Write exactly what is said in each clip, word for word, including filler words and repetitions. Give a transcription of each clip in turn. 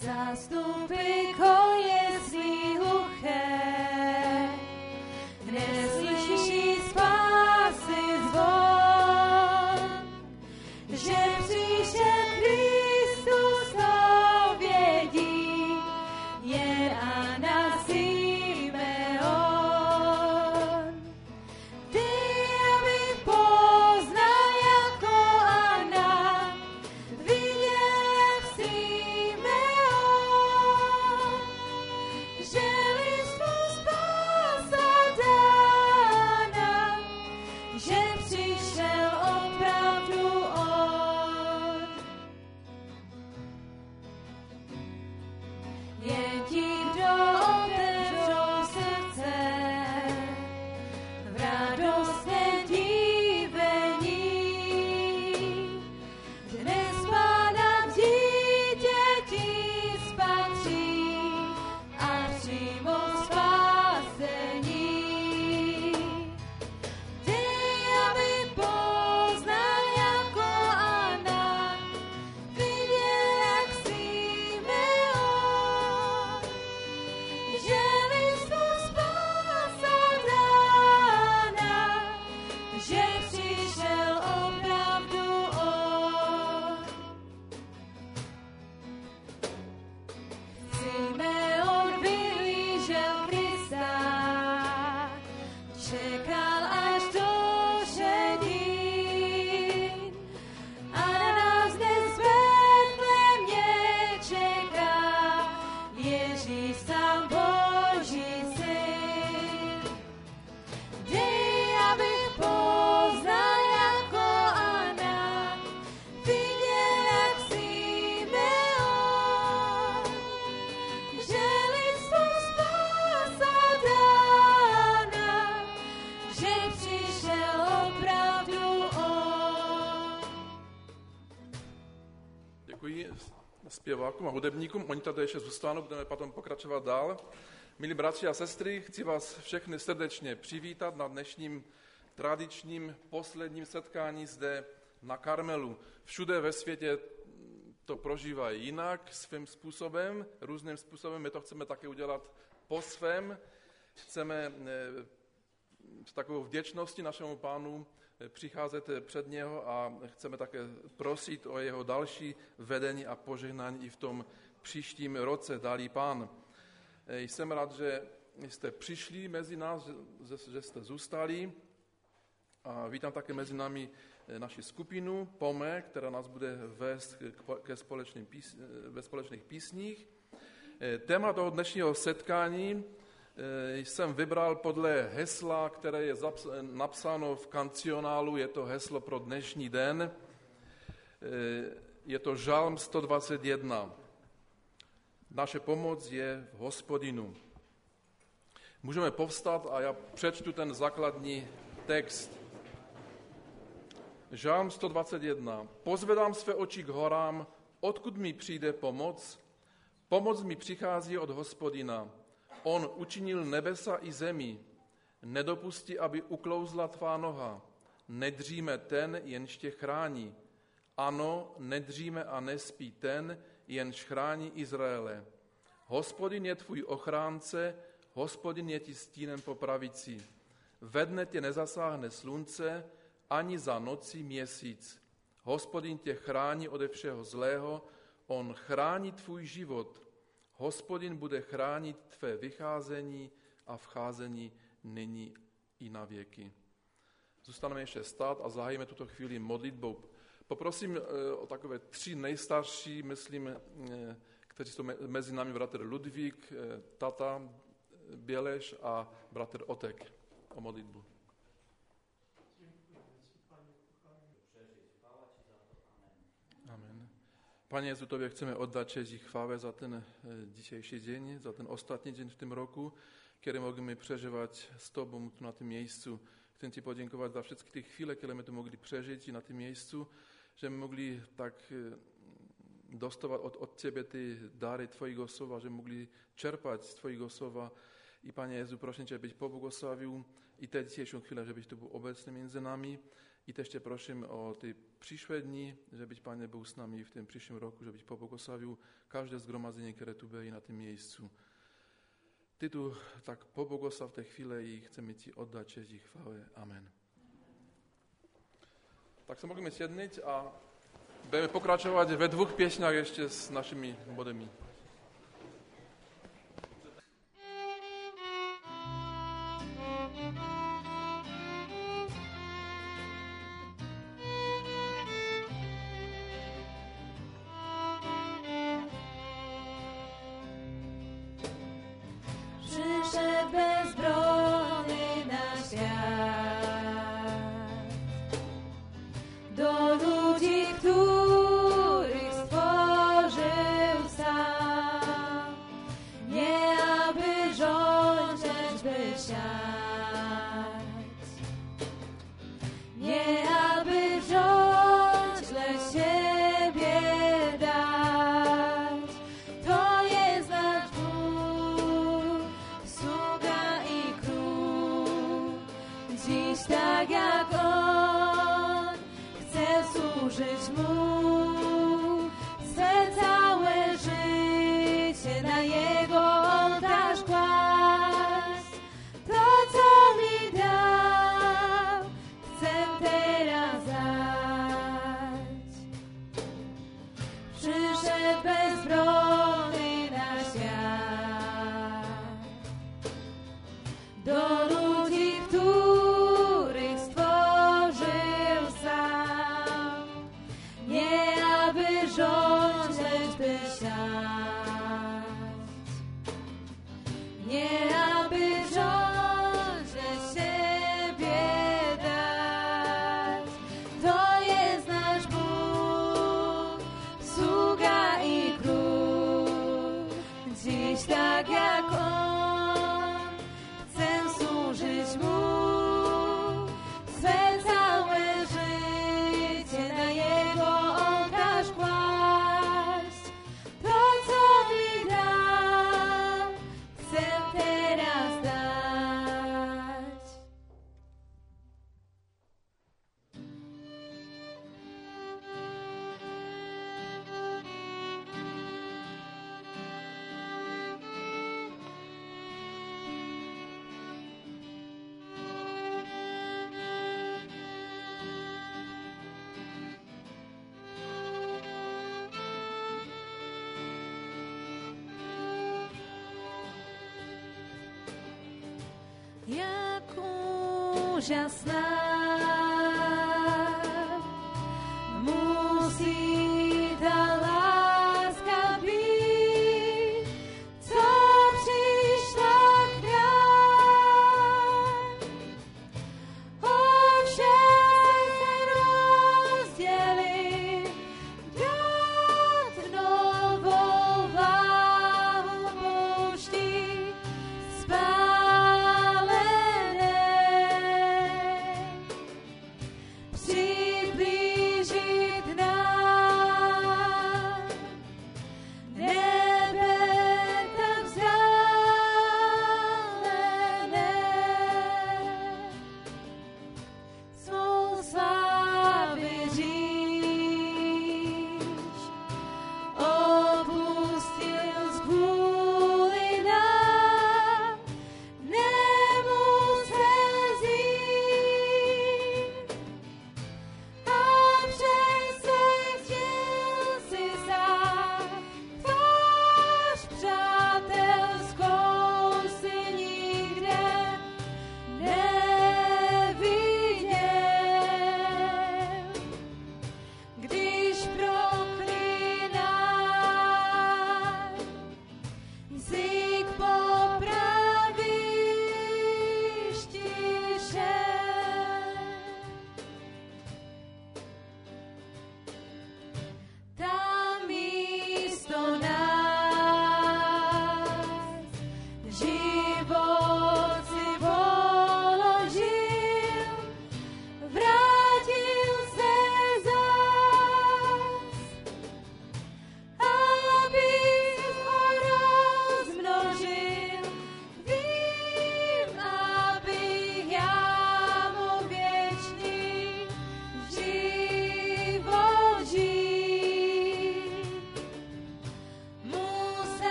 Zástupy kojesní hluché, neslyší spásy zvon, že přišel Kristus, to vědí, jen Anna Simeon. Ty, aby poznal jako Anna, viděl jak Simeon, že listu spása dána, že přišel opravdu on. Jen ti, kdo otevřou srdce v radostném dívení, dnes Pána v dítěti spatří a přijmou spásení. Ty, aby poznal jako Anna, viděl jak Simeon, že listu spása dána, že přišel opravdu on. Simeon vyhlížel Krista, čekal až do šedin, a na nás dnes v Betlémě čeká Ježíš sám Boží syn. Dej, abych poznal jako Anna, viděl jak Simeon, že listu spása dána, že přišel opravdu on. Děkuji zpěvákům a hudebníkům. Oni tady ještě zůstanou, budeme potom pokračovat dál. Milí bratři a sestry, chci vás všechny srdečně přivítat na dnešním tradičním posledním setkání zde na Karmelu. Všude ve světě to prožívají jinak, svým způsobem, různým způsobem. My to chceme také udělat po svém. Chceme s takovou vděčností našemu Pánu přicházet před něho a chceme také prosit o jeho další vedení a požehnání i v tom příštím roce, dálí Pán. Jsem rád, že jste přišli mezi nás, že jste zůstali a vítám také mezi námi naši skupinu Pome, která nás bude vést ke společným pís, ve společných písních. Téma toho dnešního setkání jsem vybral podle hesla, které je napsáno v kancionálu, je to heslo pro dnešní den, je to Žalm sto dvacet jedna. Naše pomoc je v Hospodinu. Můžeme povstat a já přečtu ten základní text. Žalm sto dvacet jedna. Pozvedám své oči k horám, odkud mi přijde pomoc? Pomoc mi přichází od Hospodina. On učinil nebesa i zemi. Nedopustí, aby uklouzla tvá noha. Nedříme ten, jenž tě chrání. Ano, nedříme a nespí ten, jenž chrání Izraele. Hospodin je tvůj ochránce, Hospodin je ti stínem po pravici. Ve dne tě nezasáhne slunce, ani za nocí měsíc. Hospodin tě chrání ode všeho zlého, on chrání tvůj život. Hospodin bude chránit tvé vycházení a vcházení nyní i na věky. Zůstaneme ještě stát a zahájíme tuto chvíli modlitbou. Poprosím o takové tři nejstarší, myslím, kteří jsou mezi námi, bratr Ludvík, tata Běleš a bratr Otek, o modlitbu. Amen. Pane Jezu, Tobě chceme oddat čest i chvále za ten dzisiejší dzień, za ten ostatni dzień w tym roku, kiedy możemy przeżywać z Tobą tu na tym miejscu. Chcę Ci podziękować za wszystkie te chwile, które my tu mogli przeżyć i na tym miejscu, że my mogli tak dostawać od, od Ciebie te dary Twojego słowa, że mogli czerpać z Twojego słowa. I Panie Jezu, proszę Cię, byś pobłogosławił i tę dzisiejszą chwilę, żebyś tu był obecny między nami I też Cię prosím o ty przyszłe dni, żebyś, Panie, był z nami w tym przyszłym roku, żebyś pobłogosławił każde zgromadzenie, które tu będzie na tym miejscu. Ty tu tak pobłogosław te chwile i chcemy Ci oddać cześć i chwałę. Amen. Tak se możemy siednieć, a będziemy pokraczować we dwóch pieśniach jeszcze z naszymi młodymi. Przyszedł bezbronny na świat, do ludzi, których stworzył sam, nie aby rządzić, by siać, nie aby wziąć, lecz siebie dać. To jest nasz Bóg, sługa i król. Dziś tak jak On, chcę służyć Mu. Swe całe życie na Jego ołtarz kłaść. To, co mi dał, chcę teraz dać. Przyszedł bezbronny na świat, do ludzi, których stworzył sam, nie aby rządzić, by siać, nie aby wziąć, lecz siebie dać. To jest nasz Bóg, sługa i król. Dziś tak jak On, chcę służyć Mu. Swe całe życie na Jego ołtarz kłaść. To, co mi dał, chcę teraz dać. Jak jasna musi ta laska być, co przyszła k nam. Owszem rozdzieli, brat nową wałą puści, spalene.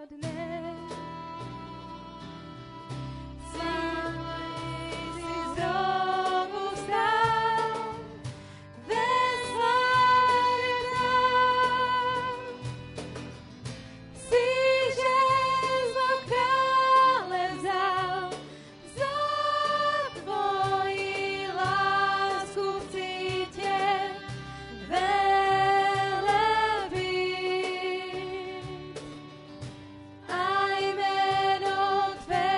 dne. Sám si znovu vstal, ve slávě nám. Si žezlo krále vzal, za tvoji lásku chci tě velebit. A jméno tvé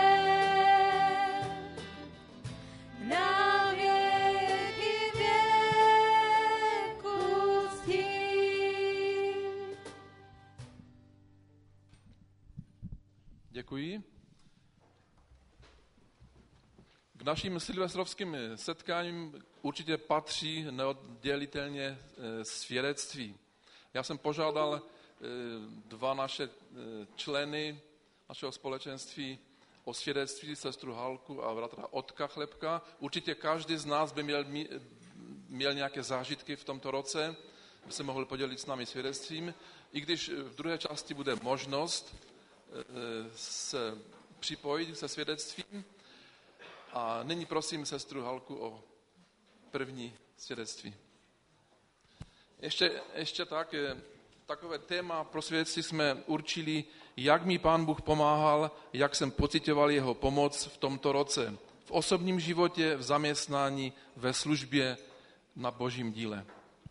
na věky věku ctít. Děkuji. K našim silvestrovským setkáním určitě patří neoddělitelně eh, svědectví. Já jsem požádal eh, dva naše eh, členy našeho společenství o svědectví, sestru Halku a bratra Otka Chlebka. Určitě každý z nás by měl, mí- měl nějaké zážitky v tomto roce, by se mohl podělit s námi svědectvím. I když v druhé části bude možnost eh, se připojit se svědectvím. A nyní prosím sestru Halku o první svědectví. Ještě, ještě tak, eh, takové téma pro svědectví jsme určili, jak mi Pán Bůh pomáhal, jak jsem pocitoval jeho pomoc v tomto roce. V osobním životě, v zaměstnání, ve službě na Božím díle.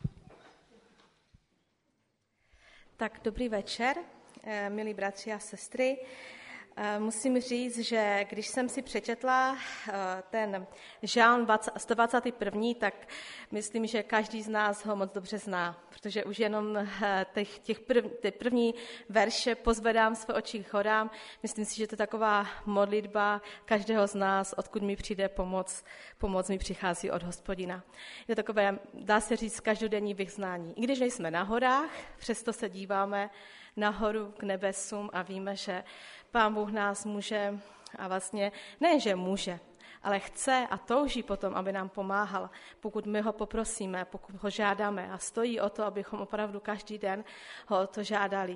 Tak dobrý večer, eh, milí bratři a sestry. Eh, Musím říct, že když jsem si přečetla eh, ten žálm sto dvacátý první, tak myslím, že každý z nás ho moc dobře zná, protože už jenom eh, těch, těch prv, ty první verše pozvedám své oči k horám. Myslím si, že to je taková modlitba každého z nás, odkud mi přijde pomoc, pomoc mi přichází od Hospodina. Je to takové, dá se říct, každodenní vyznání. I když nejsme na horách, přesto se díváme nahoru k nebesům a víme, že Pán Bůh nás může, a vlastně ne, že může, ale chce a touží potom, aby nám pomáhal, pokud my ho poprosíme, pokud ho žádáme a stojí o to, abychom opravdu každý den ho o to žádali.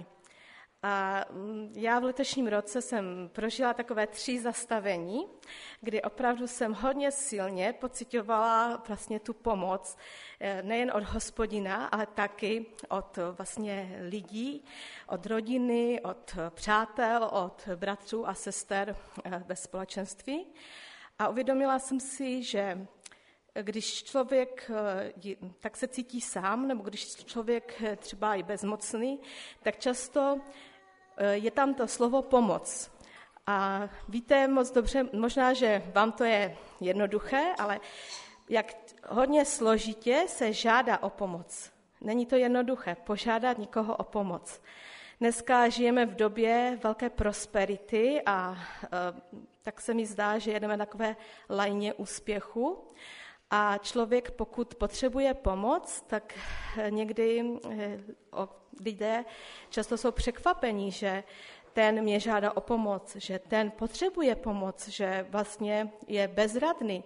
A já v letošním roce jsem prožila takové tři zastavení, kdy opravdu jsem hodně silně pocitovala vlastně tu pomoc, nejen od Hospodina, ale taky od vlastně lidí, od rodiny, od přátel, od bratrů a sester ve společenství. A uvědomila jsem si, že když člověk tak se cítí sám, nebo když člověk třeba i bezmocný, tak často je tam to slovo pomoc. A víte moc dobře, možná, že vám to je jednoduché, ale jak hodně složitě se žádá o pomoc. Není to jednoduché požádat někoho o pomoc. Dneska žijeme v době velké prosperity a e, tak se mi zdá, že jedeme na takové lajně úspěchu. A člověk, pokud potřebuje pomoc, tak někdy e, o, lidé často jsou překvapení, že ten mě žádá o pomoc, že ten potřebuje pomoc, že vlastně je bezradný.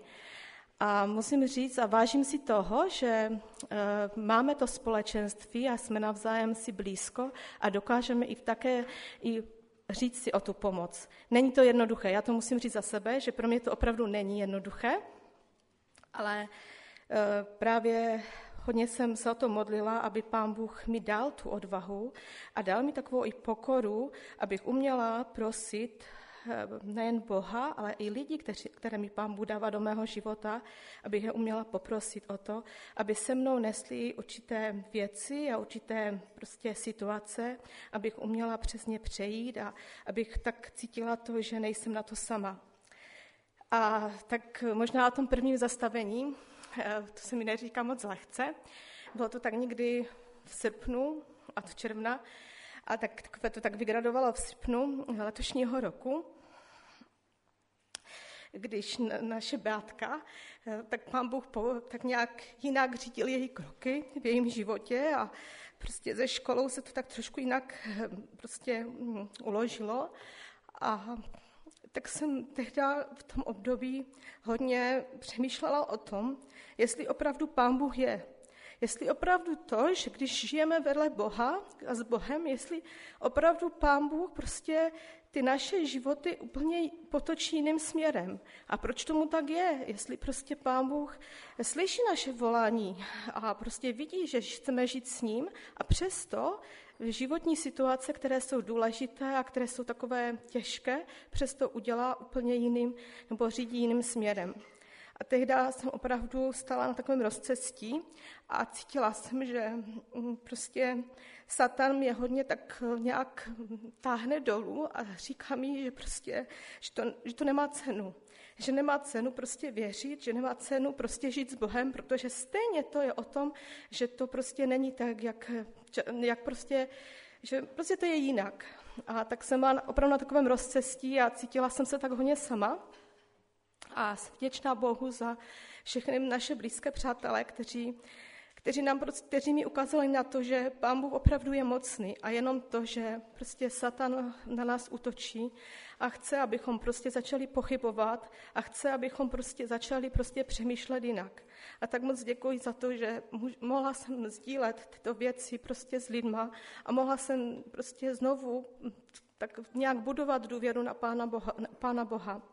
A musím říct a vážím si toho, že e, máme to společenství a jsme navzájem si blízko a dokážeme i také i říct si o tu pomoc. Není to jednoduché, já to musím říct za sebe, že pro mě to opravdu není jednoduché, ale e, právě hodně jsem se o to modlila, aby Pán Bůh mi dal tu odvahu a dal mi takovou i pokoru, abych uměla prosit nejen Boha, ale i lidi, kteří, které mi Pán Bůh dává do mého života, abych je uměla poprosit o to, aby se mnou nesli určité věci a určité prostě situace, abych uměla přes ně přejít a abych tak cítila to, že nejsem na to sama. A tak možná o tom prvním zastavení, to se mi neříká moc lehce, bylo to tak někdy v srpnu a v června, a tak, takové to tak vygradovalo v srpnu letošního roku, když naše Beatka, tak Pán Bůh tak nějak jinak řídil její kroky v jejím životě a prostě ze školou se to tak trošku jinak prostě uložilo. A tak jsem tehdy v tom období hodně přemýšlela o tom, jestli opravdu Pán Bůh je. Jestli opravdu to, že když žijeme vedle Boha a s Bohem, jestli opravdu Pán Bůh prostě ty naše životy úplně potočí jiným směrem. A proč tomu tak je? Jestli prostě Pán Bůh slyší naše volání a prostě vidí, že chceme žít s ním a přesto životní situace, které jsou důležité a které jsou takové těžké, přesto udělá úplně jiným nebo řídí jiným směrem. A tehdy jsem opravdu stála na takovém rozcestí a cítila jsem, že prostě Satan mě hodně tak nějak táhne dolů a říká mi, že prostě, že to, že to nemá cenu. Že nemá cenu prostě věřit, že nemá cenu prostě žít s Bohem, protože stejně to je o tom, že to prostě není tak, jak, jak prostě, že prostě to je jinak. A tak jsem byla opravdu na takovém rozcestí a cítila jsem se tak hodně sama. A jsem vděčná Bohu za všechny naše blízké přátelé, kteří, kteří, nám, kteří mi ukázali na to, že Pán Bůh opravdu je mocný a jenom to, že prostě Satan na nás útočí a chce, abychom prostě začali pochybovat a chce, abychom prostě začali prostě přemýšlet jinak. A tak moc děkuji za to, že mohla jsem sdílet tyto věci prostě s lidma a mohla jsem prostě znovu tak nějak budovat důvěru na Pána Boha. Na Pána Boha.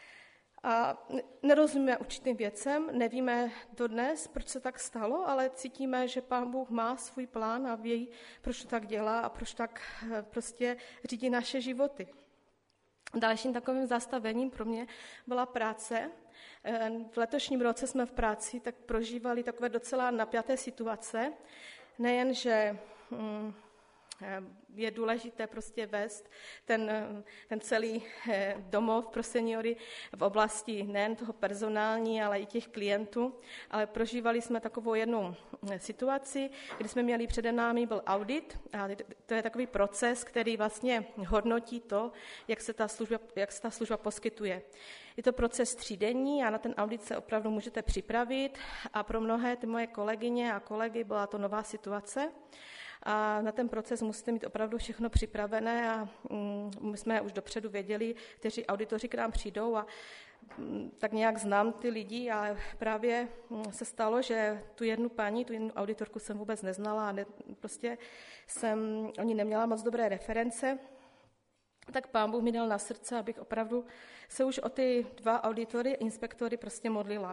A nerozumíme určitým věcem, nevíme dodnes, proč se tak stalo, ale cítíme, že Pán Bůh má svůj plán a ví, proč to tak dělá a proč tak prostě řídí naše životy. Dalším takovým zastavením pro mě byla práce. V letošním roce jsme v práci tak prožívali takové docela napjaté situace. Nejen, že hm, je důležité prostě vést ten, ten celý domov pro seniory v oblasti nejen toho personální, ale i těch klientů. Ale prožívali jsme takovou jednu situaci, kdy jsme měli přede námi byl audit. A to je takový proces, který vlastně hodnotí to, jak se ta služba, jak se ta služba poskytuje. Je to proces třídenní a na ten audit se opravdu můžete připravit. A pro mnohé ty moje kolegyně a kolegy byla to nová situace. A na ten proces musíte mít opravdu všechno připravené a my jsme už dopředu věděli, kteří auditoři k nám přijdou a tak nějak znám ty lidi, ale právě se stalo, že tu jednu paní, tu jednu auditorku jsem vůbec neznala a ne, prostě jsem o ní neměla moc dobré reference. Tak Pán Bůh mi dal na srdce, abych opravdu se už o ty dva auditory, inspektory prostě modlila.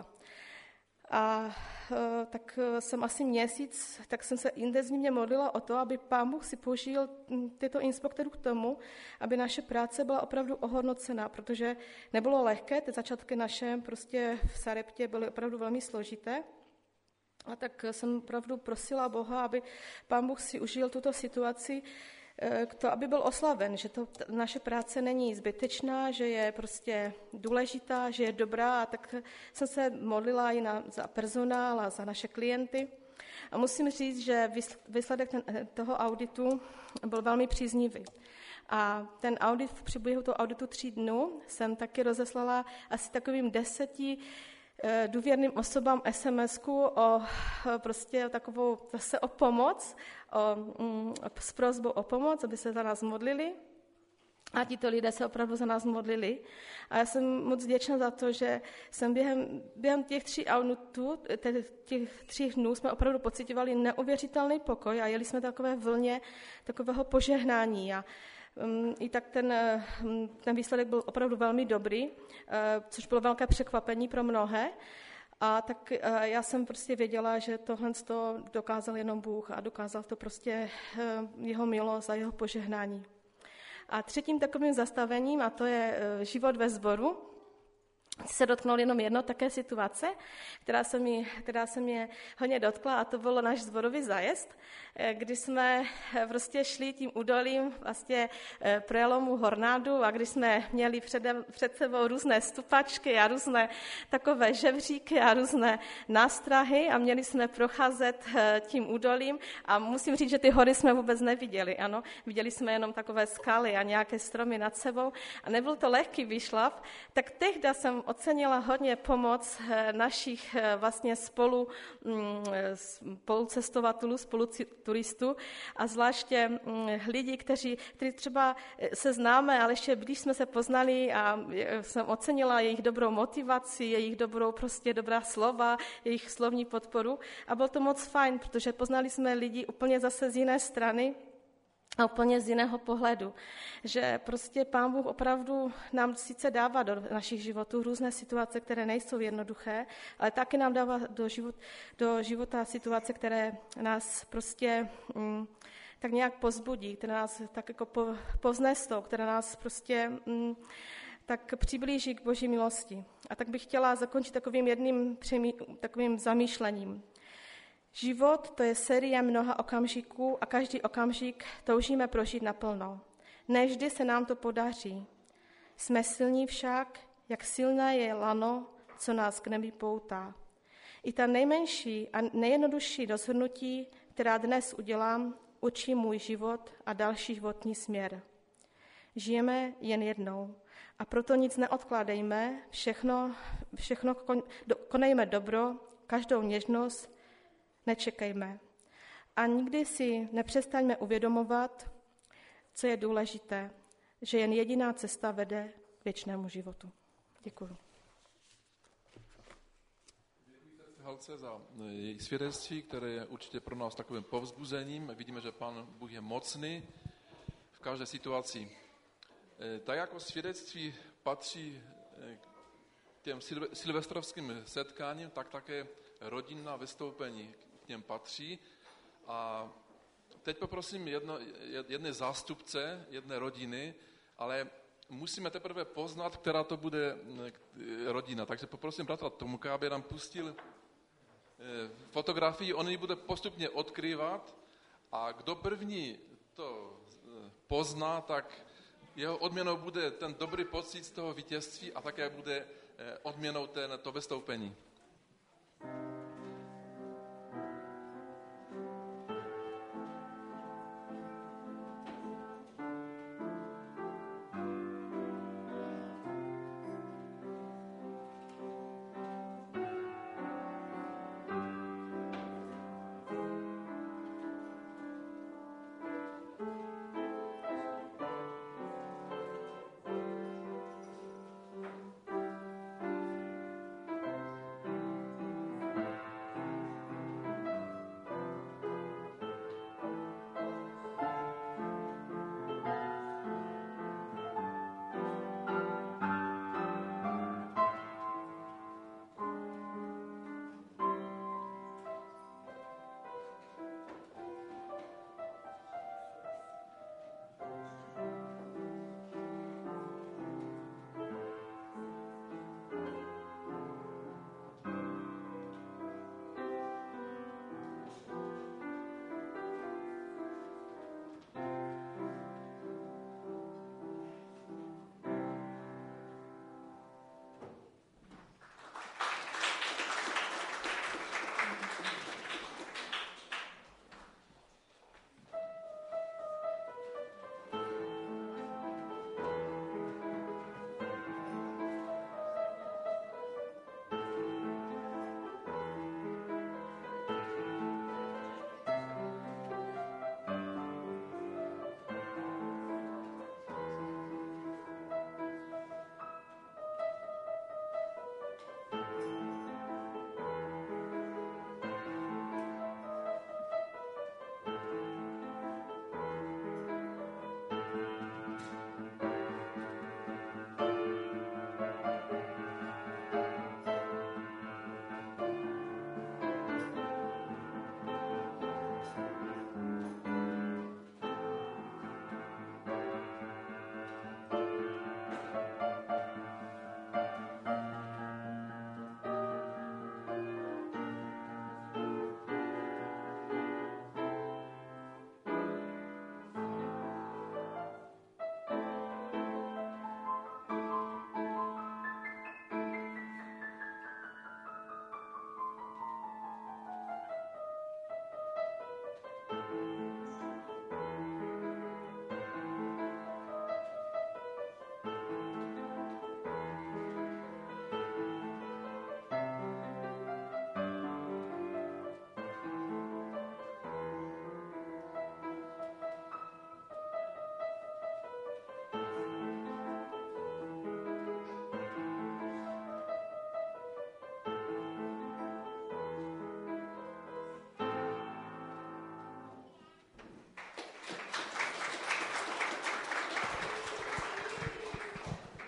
A tak jsem asi měsíc, tak jsem se intenzivně modlila o to, aby Pán Bůh si použil tyto inspektorů k tomu, aby naše práce byla opravdu ohodnocená, protože nebylo lehké, ty začátky naše prostě v Sareptě byly opravdu velmi složité. A tak jsem opravdu prosila Boha, aby Pán Bůh si užil tuto situaci, k to, aby byl oslaven, že to naše práce není zbytečná, že je prostě důležitá, že je dobrá, a tak jsem se modlila i na, za personál a za naše klienty. A musím říct, že výsledek ten, toho auditu byl velmi příznivý. A ten audit, v průběhu toho auditu tří dnů jsem taky rozeslala asi takovým deseti důvěrným osobám es em esku o prostě takovou zase o pomoc, o, mm, s prosbou o pomoc, aby se za nás modlili. A tito lidé se opravdu za nás modlili. A já jsem moc vděčná za to, že jsem během, během těch tří auditů, těch tří dnů jsme opravdu pocitovali neuvěřitelný pokoj a jeli jsme takové vlně takového požehnání. A Um, I tak ten, ten výsledek byl opravdu velmi dobrý, uh, což bylo velké překvapení pro mnohé. A tak uh, já jsem prostě věděla, že tohle to dokázal jenom Bůh a dokázal to prostě uh, jeho milost a jeho požehnání. A třetím takovým zastavením, a to je uh, život ve sboru, se dotknul jenom jedno také situace, která se, mi, která se mě hodně dotkla, a to bylo náš sborový zájezd, kdy jsme prostě šli tím údolím vlastně prelomu Hornádu a když jsme měli před, před sebou různé stupačky a různé takové žebříky a různé nástrahy a měli jsme procházet tím údolím a musím říct, že ty hory jsme vůbec neviděli, ano, viděli jsme jenom takové skaly a nějaké stromy nad sebou a nebyl to lehký výšlap, tak tehdy jsem od ocenila hodně pomoc našich vlastně spolu spolucestovatelů, spoluturistů a zvláště lidí, kteří, kteří třeba se známe, ale ještě když jsme se poznali a jsem ocenila jejich dobrou motivaci, jejich dobrou prostě dobrá slova, jejich slovní podporu a bylo to moc fajn, protože poznali jsme lidi úplně zase z jiné strany, a úplně z jiného pohledu, že prostě Pán Bůh opravdu nám sice dává do našich životů různé situace, které nejsou jednoduché, ale taky nám dává do, život, do života situace, které nás prostě mm, tak nějak pozbudí, které nás tak jako po, povznestou, které nás prostě mm, tak přiblíží k Boží milosti. A tak bych chtěla zakončit takovým jedným přemý, takovým zamýšlením. Život to je série mnoha okamžiků a každý okamžik toužíme prožít naplno. Ne vždy se nám to podaří. Jsme silní však, jak silné je lano, co nás k nebi poutá. I ta nejmenší a nejjednodušší rozhodnutí, která dnes udělám, učí můj život a další životní směr. Žijeme jen jednou a proto nic neodkládejme, všechno, všechno konejme dobro, každou něžnost nečekejme. A nikdy si nepřestaňme uvědomovat, co je důležité, že jen jediná cesta vede k věčnému životu. Děkuji. Děkuji Halce za její svědectví, které je určitě pro nás takovým povzbuzením. Vidíme, že Pán Bůh je mocný v každé situaci. Tak jako svědectví patří k těm silvestrovským setkáním, tak také rodinná vystoupení k něm patří. A teď poprosím jedno, jedné zástupce, jedné rodiny, ale musíme teprve poznat, která to bude rodina. Takže poprosím bratra Tomka, aby nám pustil fotografii, on ji bude postupně odkrývat a kdo první to pozná, tak jeho odměnou bude ten dobrý pocit z toho vítězství a také bude odměnou ten, to vystoupení.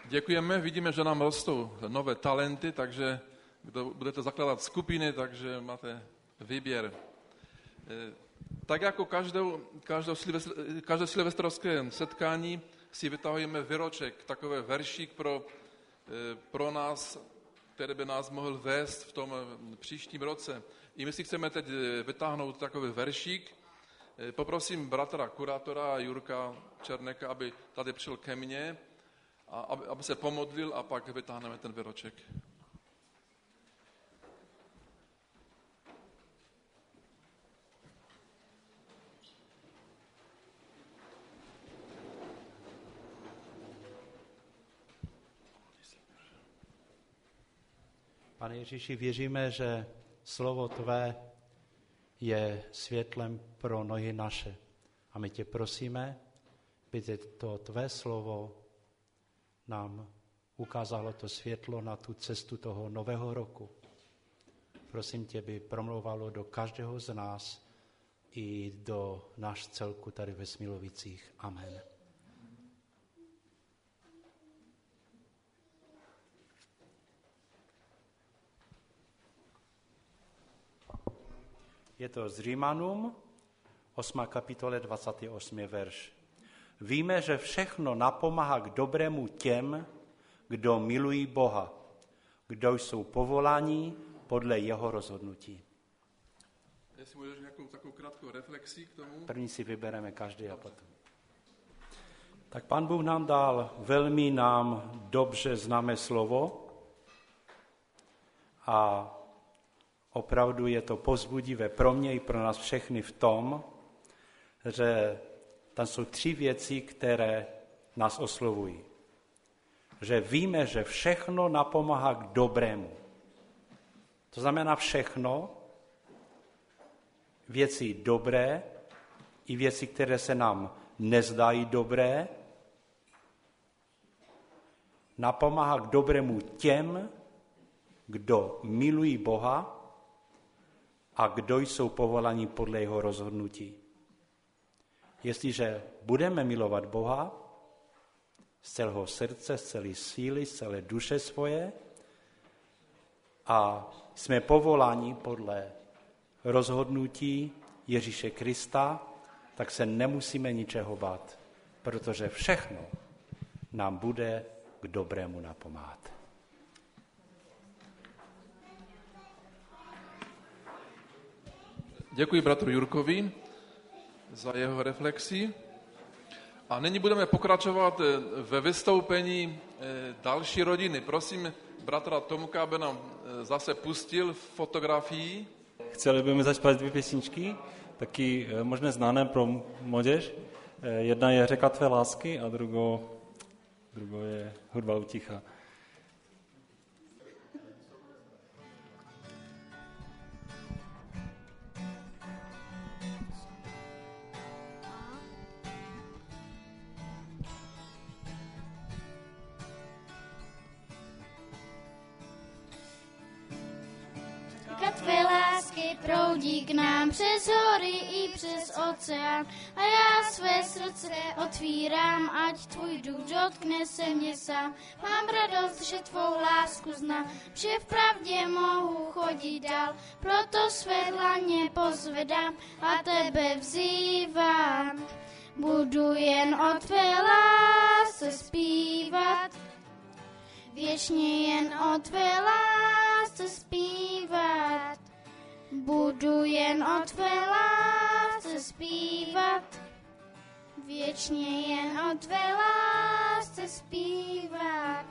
Děkujeme, vidíme, že nám rostou nové talenty, takže kdo budete zakládat skupiny, takže máte výběr. Tak jako každou, každou silvestr, každé silvestrovské setkání si vytahujeme výroček, takový veršík pro, pro nás, který by nás mohl vést v tom příštím roce. I my si chceme teď vytáhnout takový veršík. Poprosím bratra kurátora Jurka Černeka, aby tady přišel ke mně, a aby, aby se pomodlil a pak vytáhneme ten výroček. Pane Ježíši, věříme, že slovo Tvé je světlem pro nohy naše. A my tě prosíme, aby to Tvé slovo nám ukázalo to světlo na tu cestu toho nového roku. Prosím tě, aby promlouvalo do každého z nás i do náš celku tady ve Smilovicích. Amen. Je to z Římanům, osmá kapitole, dvacátý osmý verš. Víme, že všechno napomáhá k dobrému těm, kdo milují Boha, kdo jsou povoláni podle jeho rozhodnutí. Jestli můžeš nějakou takovou krátkou reflexi k tomu? První si vybereme každý a potom. Tak Pán Bůh nám dal velmi nám dobře známé slovo a opravdu je to povzbudivé pro mě i pro nás všechny v tom, že tam jsou tři věci, které nás oslovují. Že víme, že všechno napomáhá k dobrému. To znamená všechno, věci dobré i věci, které se nám nezdají dobré, napomáhá k dobrému těm, kdo milují Boha a kdo jsou povolaní podle jeho rozhodnutí. Jestliže budeme milovat Boha z celého srdce, z celé síly, z celé duše svoje a jsme povoláni podle rozhodnutí Ježíše Krista, tak se nemusíme ničeho bát, protože všechno nám bude k dobrému napomáhat. Děkuji bratru Jurkovi za jeho reflexi. A nyní budeme pokračovat ve vystoupení další rodiny. Prosím bratra Tomka, aby nám zase pustil fotografii. Chceli bychom zaspět dvě písničky, taky možná známé pro mládež. Jedna je Řeka tvé lásky a druhou, druhou je Hudba uticha. Tvé lásky proudí k nám přes hory i přes oceán a já své srdce otvírám, ať tvůj duch dotkne se mě sám. Mám radost, že tvou lásku znám, že v pravdě mohu chodit dál, proto své dlaně pozvedám a tebe vzývám. Budu jen o tvé lásce zpívat, věčně jen o tvé lásce zpívat. Budu jen o tvé lásce zpívat, věčně jen o tvé lásce zpívat.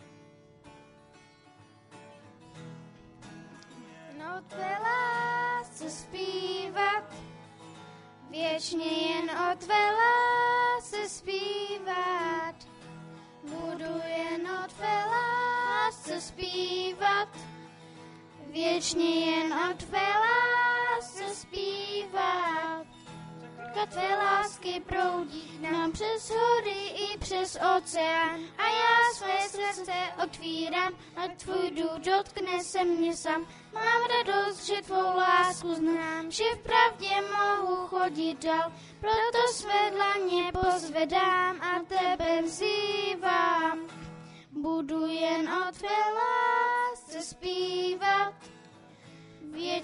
Jen o tvé lásce zpívat, věčně jen o tvé lásce zpívat. Budu jen o tvé lásce zpívat, věčně jen o tvé lásce zpívat. Řeka tvé lásky proudí nám přes hory i přes oceán a já své srdce otvírám, ať tvůj duch dotkne se mě sám. Mám radost, že tvou lásku znám, že v pravdě mohu chodit dál, proto své dlaně pozvedám a tebe vzývám.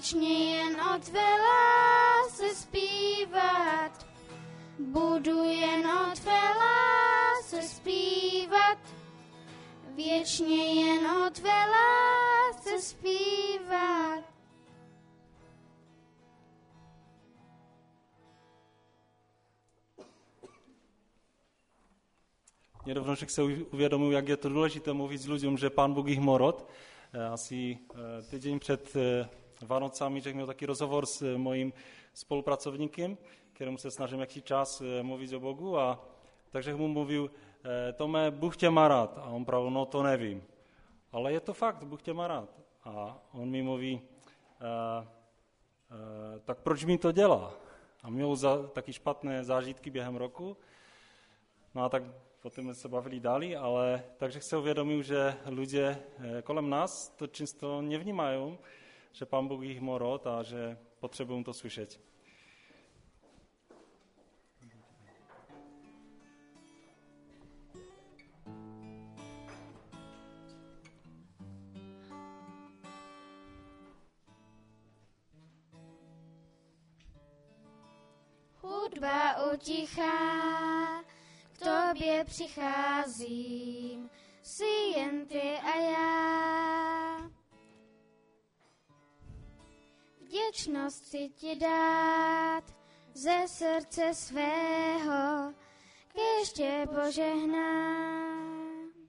věčně jen o tvé lásce zpívat. Budu jen o tvé lásce zpívat, věčně jen o tvé lásce zpívat. Nerovnošek se uvědomuji, jak je to důležité mluvit s lidem, že Pán Bůh jich morod. Asi týden před Vánocami měl taky rozhovor s mojím spolupracovníkem, kterému se snažím jaký čas mluvit o Bohu. A takže mu mluvil, Tome, Bůh tě má rád. A on pravil, no to nevím. Ale je to fakt, Bůh tě má rád. A on mi mluví, e, e, tak proč mi to dělá? A měl za, taky špatné zážitky během roku. No a tak potom se bavili dál, ale takže se uvědomil, že lidé kolem nás to často nevnímají, že Pán Bůh jich má rád a že potřebují to slyšet. Hudba utichá, k tobě přicházím, jsi jen ty a já. Vděčnost chci ti dát ze srdce svého, kéž tě požehnám.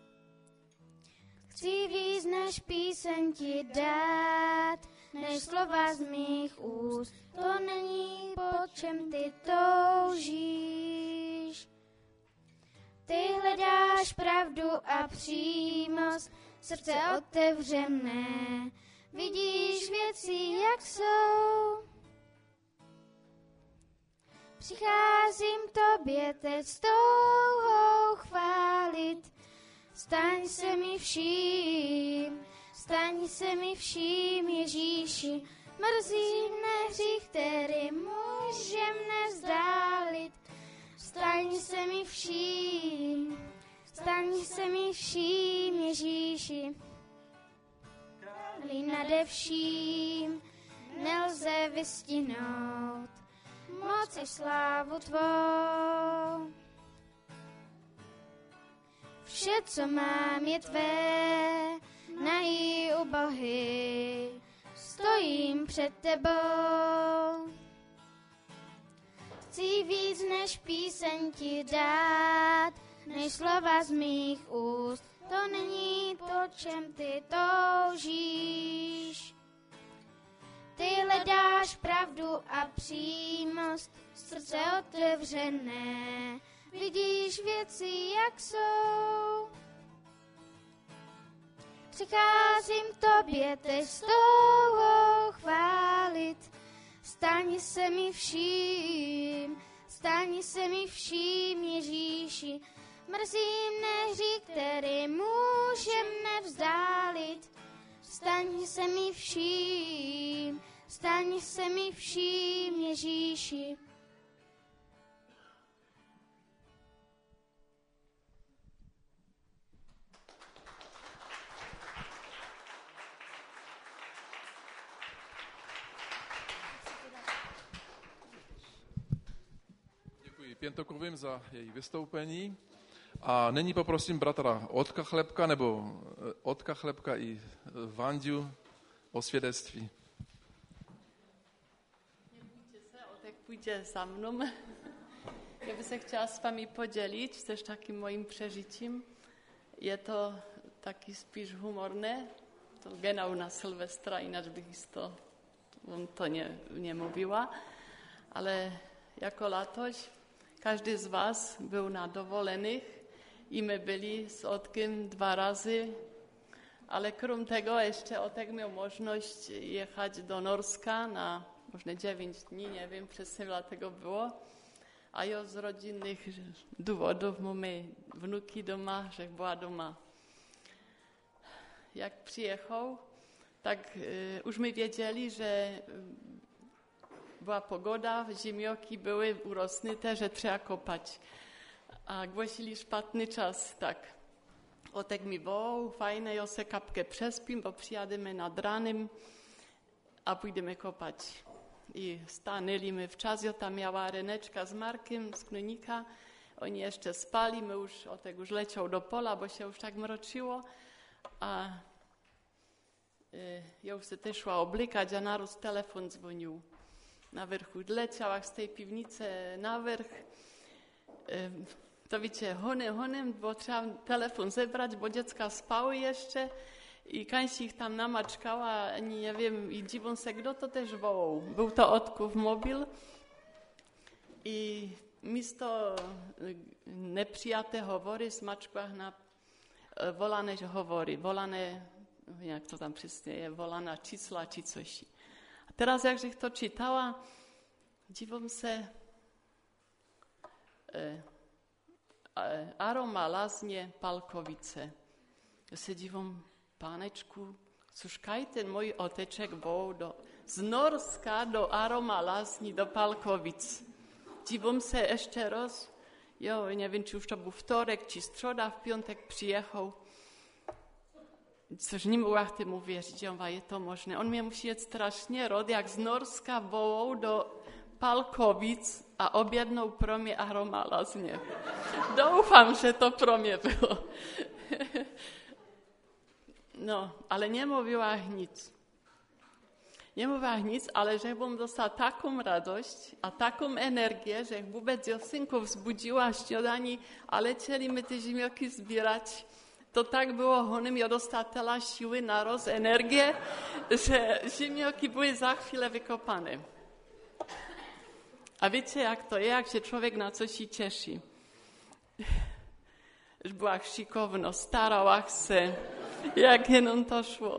Chci víc než píseň ti dát, než slova z mých úst. To není, po čem ty toužíš. Ty hledáš pravdu a přímost, srdce otevřené. Vidíš věci, jak jsou. Přicházím k tobě teď s touhou chválit. Staň se mi vším, staň se mi vším, Ježíši. Mrzí mne hřích, který můžem nevzdálit. Staň se mi vším, staň se mi vším, Ježíši. Králi nade vším nelze vystihnout moci slávu tvou. Vše, co mám, je tvé, nají ubohy, stojím před tebou. Chci víc než píseň ti dát, než slova z mých úst. To není, po čem ty toužíš. Ty hledáš pravdu a přímost, srdce otevřené. Vidíš věci, jak jsou. Přicházím k tobě teď s touhou chválit. Staň se mi vším, staň se mi vším, Ježíši. Mrzí mne hřích, který můžem nevzdálit. Staň se mi vším, staň se mi vším, Ježíši. Pěntokovým za její vystoupení. A nyní poprosím bratra Otka Chlebka nebo Otka Chlebka i Vandiu o svědectví. Nebojte se, Otek půjde za mnou. Já bych se chtěla s vámi podělit s takým mojím přežitím. Je to taky spíš humorné. To genau na Silvestra, jinak bych to, on to ne, nemluvila. Ale jako latoš každý z vás byl na dovolených, i my byli s Otkem dva razy, ale krom tego ještě Otek měl možnost jechať do Norska na možná devět dní, nevím přesně, dlatego bylo. A jo, z rodinných důvodů máme vnuky doma, že byla doma. Jak přijechal, tak e, už my věděli, že była pogoda, ziemioki były urosnite, że trzeba kopać. A głosili szpatny czas, tak. Otek mi wołał, fajne, ja se kapkę przespim, bo przyjadymy nad ranem. a pójdziemy kopać. I stanęliśmy wczas, ja tam miała Reneczka z Markiem z Knonika. Oni jeszcze spali, my już, Otek już leciał do pola, bo się już tak mroczyło. A y, ja już się też szła oblikać, a naród telefon dzwonił. Na wyrchu leciał, jak z tej piwnicy na wyrch. Y, to wiecie, honem, honem, bo trzeba telefon zebrać, bo dziecka spały jeszcze. I Kańsi ich tam namaczkała, ani nie wiem, i dziwą se, kto to też wołał. Był to Otków mobil i místo nepřijaté hovory smačkách na volané hovory, volané, jak to tam přesně je, volaná čísla či coś. A teraz, jakže to czytała, dziwą se e, e, aroma laznie Palkovice. Ja se dziwą, Pánečku, což kaj ten můj oteček bol do, z Norska do Aroma Lázní do Palkovic. Dívám se ještě roz, jo, nevím, či už to byl vtorek, či střoda, v piątek přijechal. Což nemůžu tomu věřit, že on je to možné. On mě musí jet strašně rod, jak z Norska volou do Palkovic a objednou pro mě Aroma Lázně. Doufám, že to pro mě bylo. No, ale nie mówiła nic. Nie mówiła nic, ale że bym dostała taką radość, a taką energię, że wobec Josynku wzbudziła śniadanie, a lecieliśmy te ziemioki zbierać. To tak było, honem ja dostała siły na roz, energię, że ziemioki były za chwilę wykopane. A wiecie, jak to jest, jak się człowiek na coś się cieszy. Już była szykowno, starała się. Jak jenom to szło.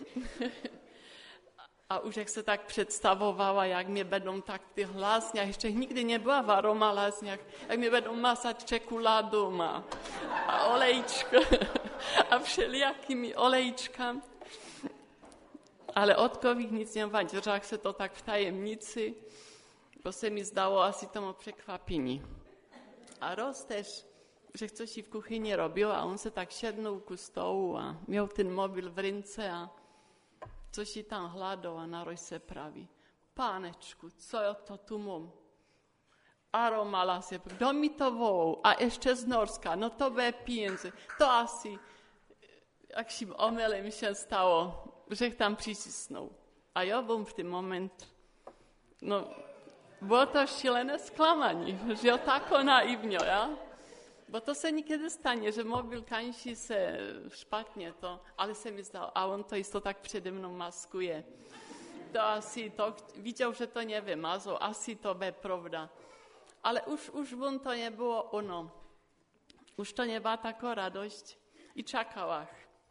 A už jak se tak představovala, jak mě będą tak v těch lázniach, ještě nikdy nebyla v Aroma lázniach, jak mě będą masať čekuládu a, a olejčko a všelijakými olejčkami. Ale Otkových nic nevadí, že jak se to tak v tajemnici, bo se mi zdało asi tomu překvapení. A Roz też, że coś w kuchyni robił, a on se tak siednął ku stołu a miał ten mobil w ręce a coś i tam hladał, a naroś se prawi. Pánečku, co ja to tu mam? Aroma se, kto mi to wołał? A jeszcze z Norska, no to be pieniędzy. To asi, jak się omylem się stało, że tam przycisnął. A ja bym w tym moment, no, było to šílené sklamanie, że ja tako naiwnie, ja? Bo to se niekiedy stanie, że mobil Kańsi se szpatnie to, ale se mi zdało, a on to isto tak przede mną maskuje. To asi to, widział, że to nie wymazał, asi to be prawda. Ale już, już on to nie było ono. Już to nie była taka radość i czekała.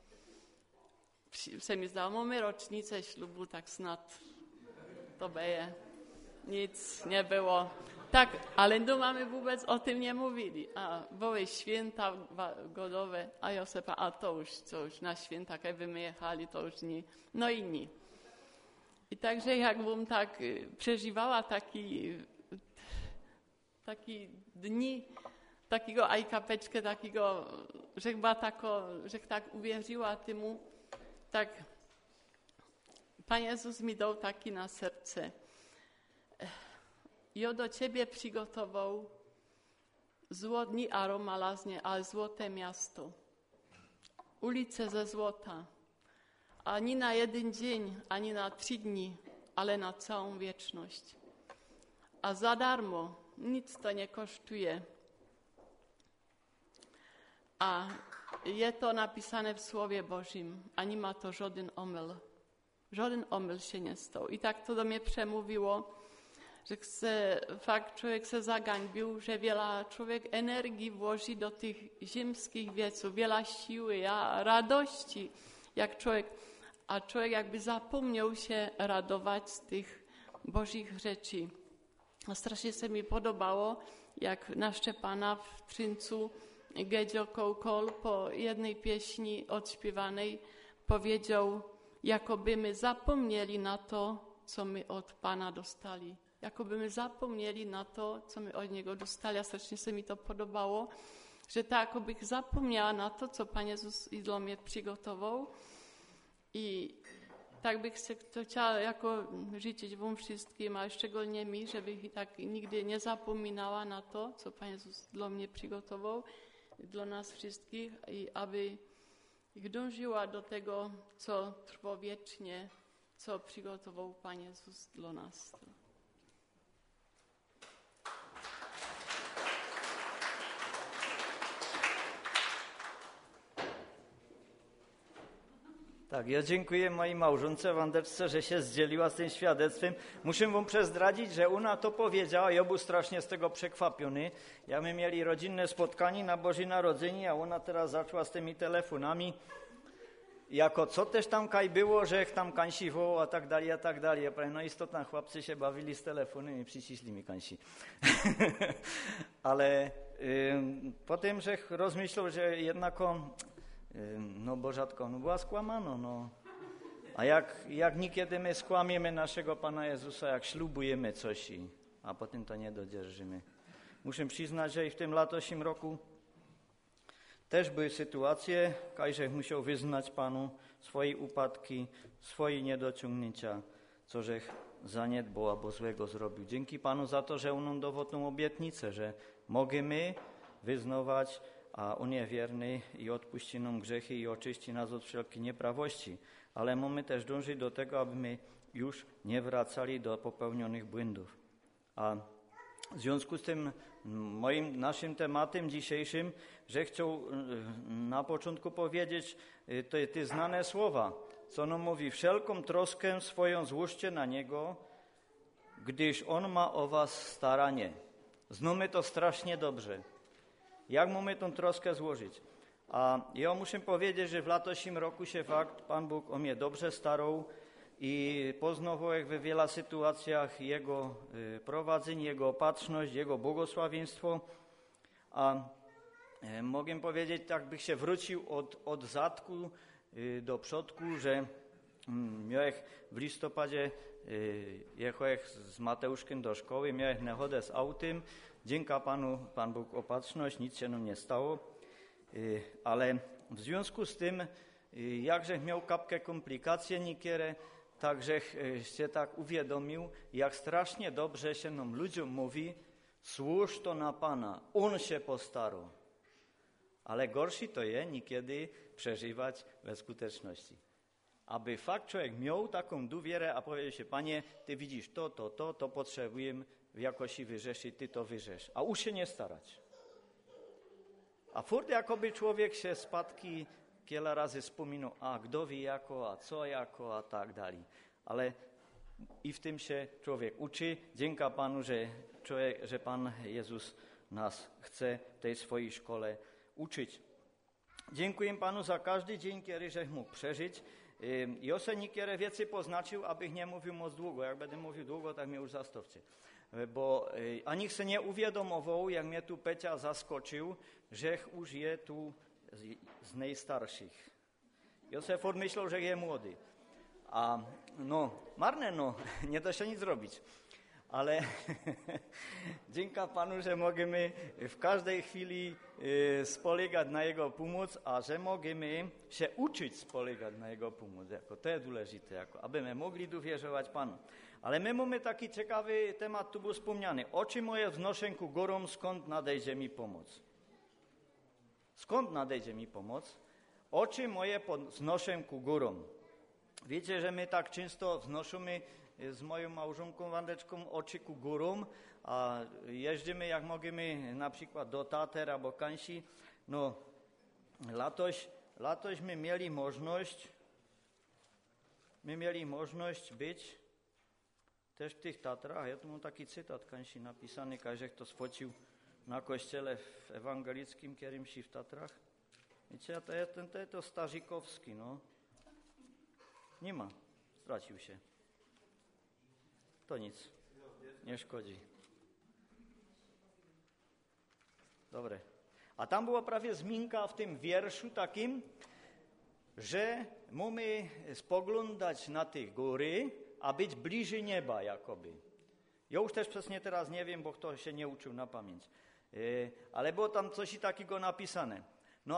Se mi zdało, mamy rocznicę ślubu, tak snad to beje. Nic nie było. Tak, ale tu mamy wobec o tym nie mówili. A były święta godowe, a Josefa, a to już, co już na święta, jakby my jechali, to już nie. No i nie. I także jakbym tak przeżywała taki, taki dni, takiego ajkapeczkę, takiego, że chyba tako, że tak uwierzyła temu, tak Pan Jezus mi dał taki na serce. Ja do Ciebie przygotował złotni Aroma Lázně, ale złote miasto. Ulice ze złota. Ani na jeden dzień, ani na trzy dni, ale na całą wieczność. A za darmo, nic to nie kosztuje. A je to napisane w Słowie Bożym, a nie ma to żaden omyl. Żaden omyl się nie stał. I tak to do mnie przemówiło, że se, fakt człowiek se zagańbił, że wiele człowiek energii włoży do tych ziemskich wieców, wiele siły, a radości, jak człowiek, a człowiek jakby zapomniał się radować z tych Bożych rzeczy. A strasznie se mi podobało, jak na Szczepana w Tryncu Gedzio Kołkol po jednej pieśni odśpiewanej powiedział, jakoby my zapomnieli na to, co my od Pana dostali. Jakoby my zapomnieli na to, co my od Niego dostali. A strasznie se mi to podobało, że tak jakbych zapomniała na to, co Pan Jezus i dla mnie przygotował. I tak bych se to chtěla jako říct vám wszystkim, a szczególně mi, żebych tak nikdy nezapomínala na to, co Pan Jezus dla mě přigotoval, dla nás wszystkich, i aby dążyła do tego, co trwa wiecznie, co przygotował Pan Jezus dla nas. Tak, ja dziękuję mojej małżonce Wandeczce, że się zdzieliła z tym świadectwem. Muszę wam przezdradzić, że ona to powiedziała, ja był strasznie z tego przekwapiony. Ja my mieli rodzinne spotkanie na Boże Narodzenie, a ona teraz zaczęła z tymi telefonami. Jako co też tam kaj było, że tam kansi wołał, a tak dalej, a tak dalej. Ja powiem, no istotna, chłopcy się bawili z telefonem i przyciśli mi kansi. Ale y, potem, że rozmyślał, że jednako no Bożatko, no była skłamano, no. A jak, jak niekiedy my skłamiemy naszego Pana Jezusa, jak ślubujemy coś, i, a potem to nie dodzierżymy. Muszę przyznać, że i w tym latosim roku też były sytuacje, kajżech musiał wyznać Panu swoje upadki, swoje niedociągnięcia, co żech zaniedbał albo złego zrobił. Dzięki Panu za to, że On nam dawał tą obietnicę, że możemy wyznawać, a On jest wierny i odpuści nam grzechy i oczyści nas od wszelkiej nieprawości. Ale mamy też dążyć do tego, aby my już nie wracali do popełnionych błędów. A w związku z tym moim, naszym tematem dzisiejszym, że chciał na początku powiedzieć te, te znane słowa, co nam mówi: wszelką troskę swoją złóżcie na Niego, gdyż On ma o was staranie. Znamy to strasznie dobrze. Jak mamy tą troskę złożyć? A ja muszę powiedzieć, że w latosim roku się fakt Pan Bóg o mnie dobrze starał i poznawałem w wielu sytuacjach Jego prowadzenie, Jego opatrzność, Jego błogosławieństwo. A mogę powiedzieć, tak bych się wrócił od, od zadku do przodku, że miałem w listopadzie, jechałem z Mateuszkiem do szkoły, miałem nechodę z autem. Dzięki Panu, Pan Bóg opatrzność, nic się nam nie stało, ale w związku z tym, jakże miał kapkę komplikacje niektóre, także się tak uwiadomił, jak strasznie dobrze się nam ludziom mówi: służ to na Pana, On się postarał. Ale gorszy to jest niekiedy przeżywać bez skuteczności. Aby fakt człowiek miał taką duwierę, a powiedział się: Panie, Ty widzisz to, to, to, to potrzebuję w jakości wyrzesz i Ty to wyrzesz. A już się nie starać. A furt jakoby człowiek się spadki wiele razy wspominał, a kto wie jako, a co jako, a tak dalej. Ale i w tym się człowiek uczy. Dzięki Panu, że, człowiek, że Pan Jezus nas chce w tej swojej szkole uczyć. Dziękuję Panu za każdy dzień, który żech mógł przeżyć. Ja se niektóre wiece poznaczył, abych nie mówił moc długo. Jak będę mówił długo, tak mnie już zastawcie. Bo a niech se nie uwiadomował, jak mnie tu Pecia zaskoczył, żech już je tu z, z najstarszych. Ja se fort myślał, że je młody. A no, marne no, nie da się nic zrobić. Ale dzięki Panu, że możemy w każdej chwili y, spolegać na Jego pomoc, a że możemy się uczyć spolegać na Jego pomoc. Jako, to jest důležité, jako, abyśmy mogli dowierzyć Panu. Ale my mamy taki ciekawy temat, tu był wspomniany. Oczy moje wznoszę ku górom, skąd nadejdzie mi pomoc? Skąd nadejdzie mi pomoc? Oczy moje wznoszę ku górom. Wiecie, że my tak często wznosimy z moją małżonką Wandeczką oczy ku górom, a jeździmy jak możemy na przykład do Tater albo Kansi. No, latoś, latoś my mieli możliwość, my mieli możliwość być też w tych Tatrach. Ja tu mam taki cytat Kansi napisany, każdy to sfocił na kościele w ewangelickim kierymsi w Tatrach. Wiecie, to jest ten to, to Starzykowski, no. Nie ma, stracił się. To nic, nie szkodzi. Dobre. A tam była prawie zmianka w tym wierszu takim, że mamy spoglądać na te góry, a być bliżej nieba jakoby. Ja już też przesnie teraz nie wiem, bo kto się nie uczył na pamięć. Ale było tam coś takiego napisane. No a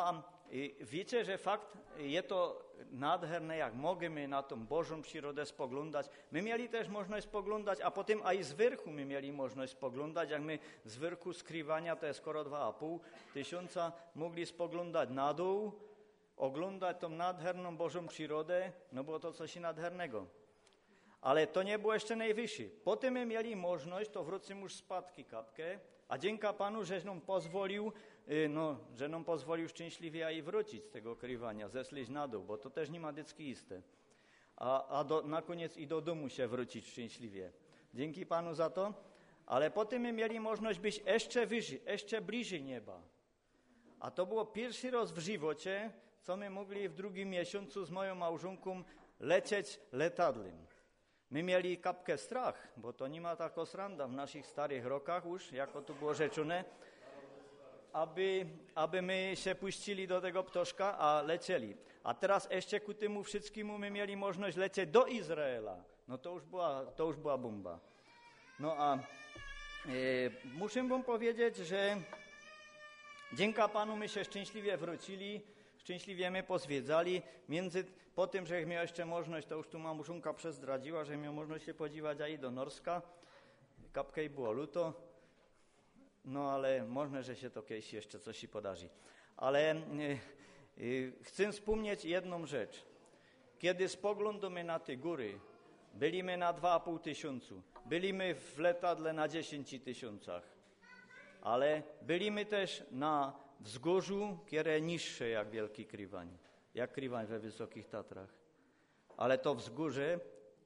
I wiecie, że fakt jest to nádherné, jak możemy na tą Bożą przyrodę spoglądać. My mieli też możliwość spoglądać, a potem a i z wyrchu my mieli możliwość spoglądać, jak my z wyrchu skrywania, to jest skoro dwa a pół tysiąca, mogli spoglądać na dół, oglądać tą nádherną Bożą przyrodę, no było to coś nádhernego. Ale to nie było jeszcze najwyższy. Potem my mieli możliwość, to wrócimy już spadki kapkę, a dzięki Panu, że nam pozwolił, no, że nam pozwolił szczęśliwie i wrócić z tego krywania, zesleźć na dół, bo to też nie ma dziecki iste. A, a do, na koniec i do domu się wrócić szczęśliwie. Dzięki Panu za to. Ale potem my mieli możliwość być jeszcze wyżej, jeszcze bliżej nieba. A to było pierwszy raz w żywocie, co my mogli w drugim miesiącu z moją małżonką lecieć letadlem. My mieli kapkę strach, bo to nie ma tak osranda w naszych starych rokach już, jako tu było rzeczone, aby, aby my się puścili do tego ptoszka, a lecieli. A teraz jeszcze ku temu wszystkiemu my mieli możliwość lecieć do Izraela. No to już była, to już była bomba. No a e, muszę wam powiedzieć, że dzięki Panu my się szczęśliwie wrócili, szczęśliwie my pozwiedzali. Między, po tym, że miał jeszcze możliwość, to już tu małżonka przezdradziła, że miał możliwość się podziwać i do Norska. Kapkę i było luto. No ale można, że się to kiedyś jeszcze coś się podarzy. Ale e, e, chcę wspomnieć jedną rzecz. Kiedy spoglądamy na te góry, byliśmy na dwa a pół tysiącu, byliśmy w letadle na dziesięciu tysiącach, ale byliśmy też na wzgórzu, które niższe jak Wielki Krywań, jak Krywań we Wysokich Tatrach. Ale to wzgórze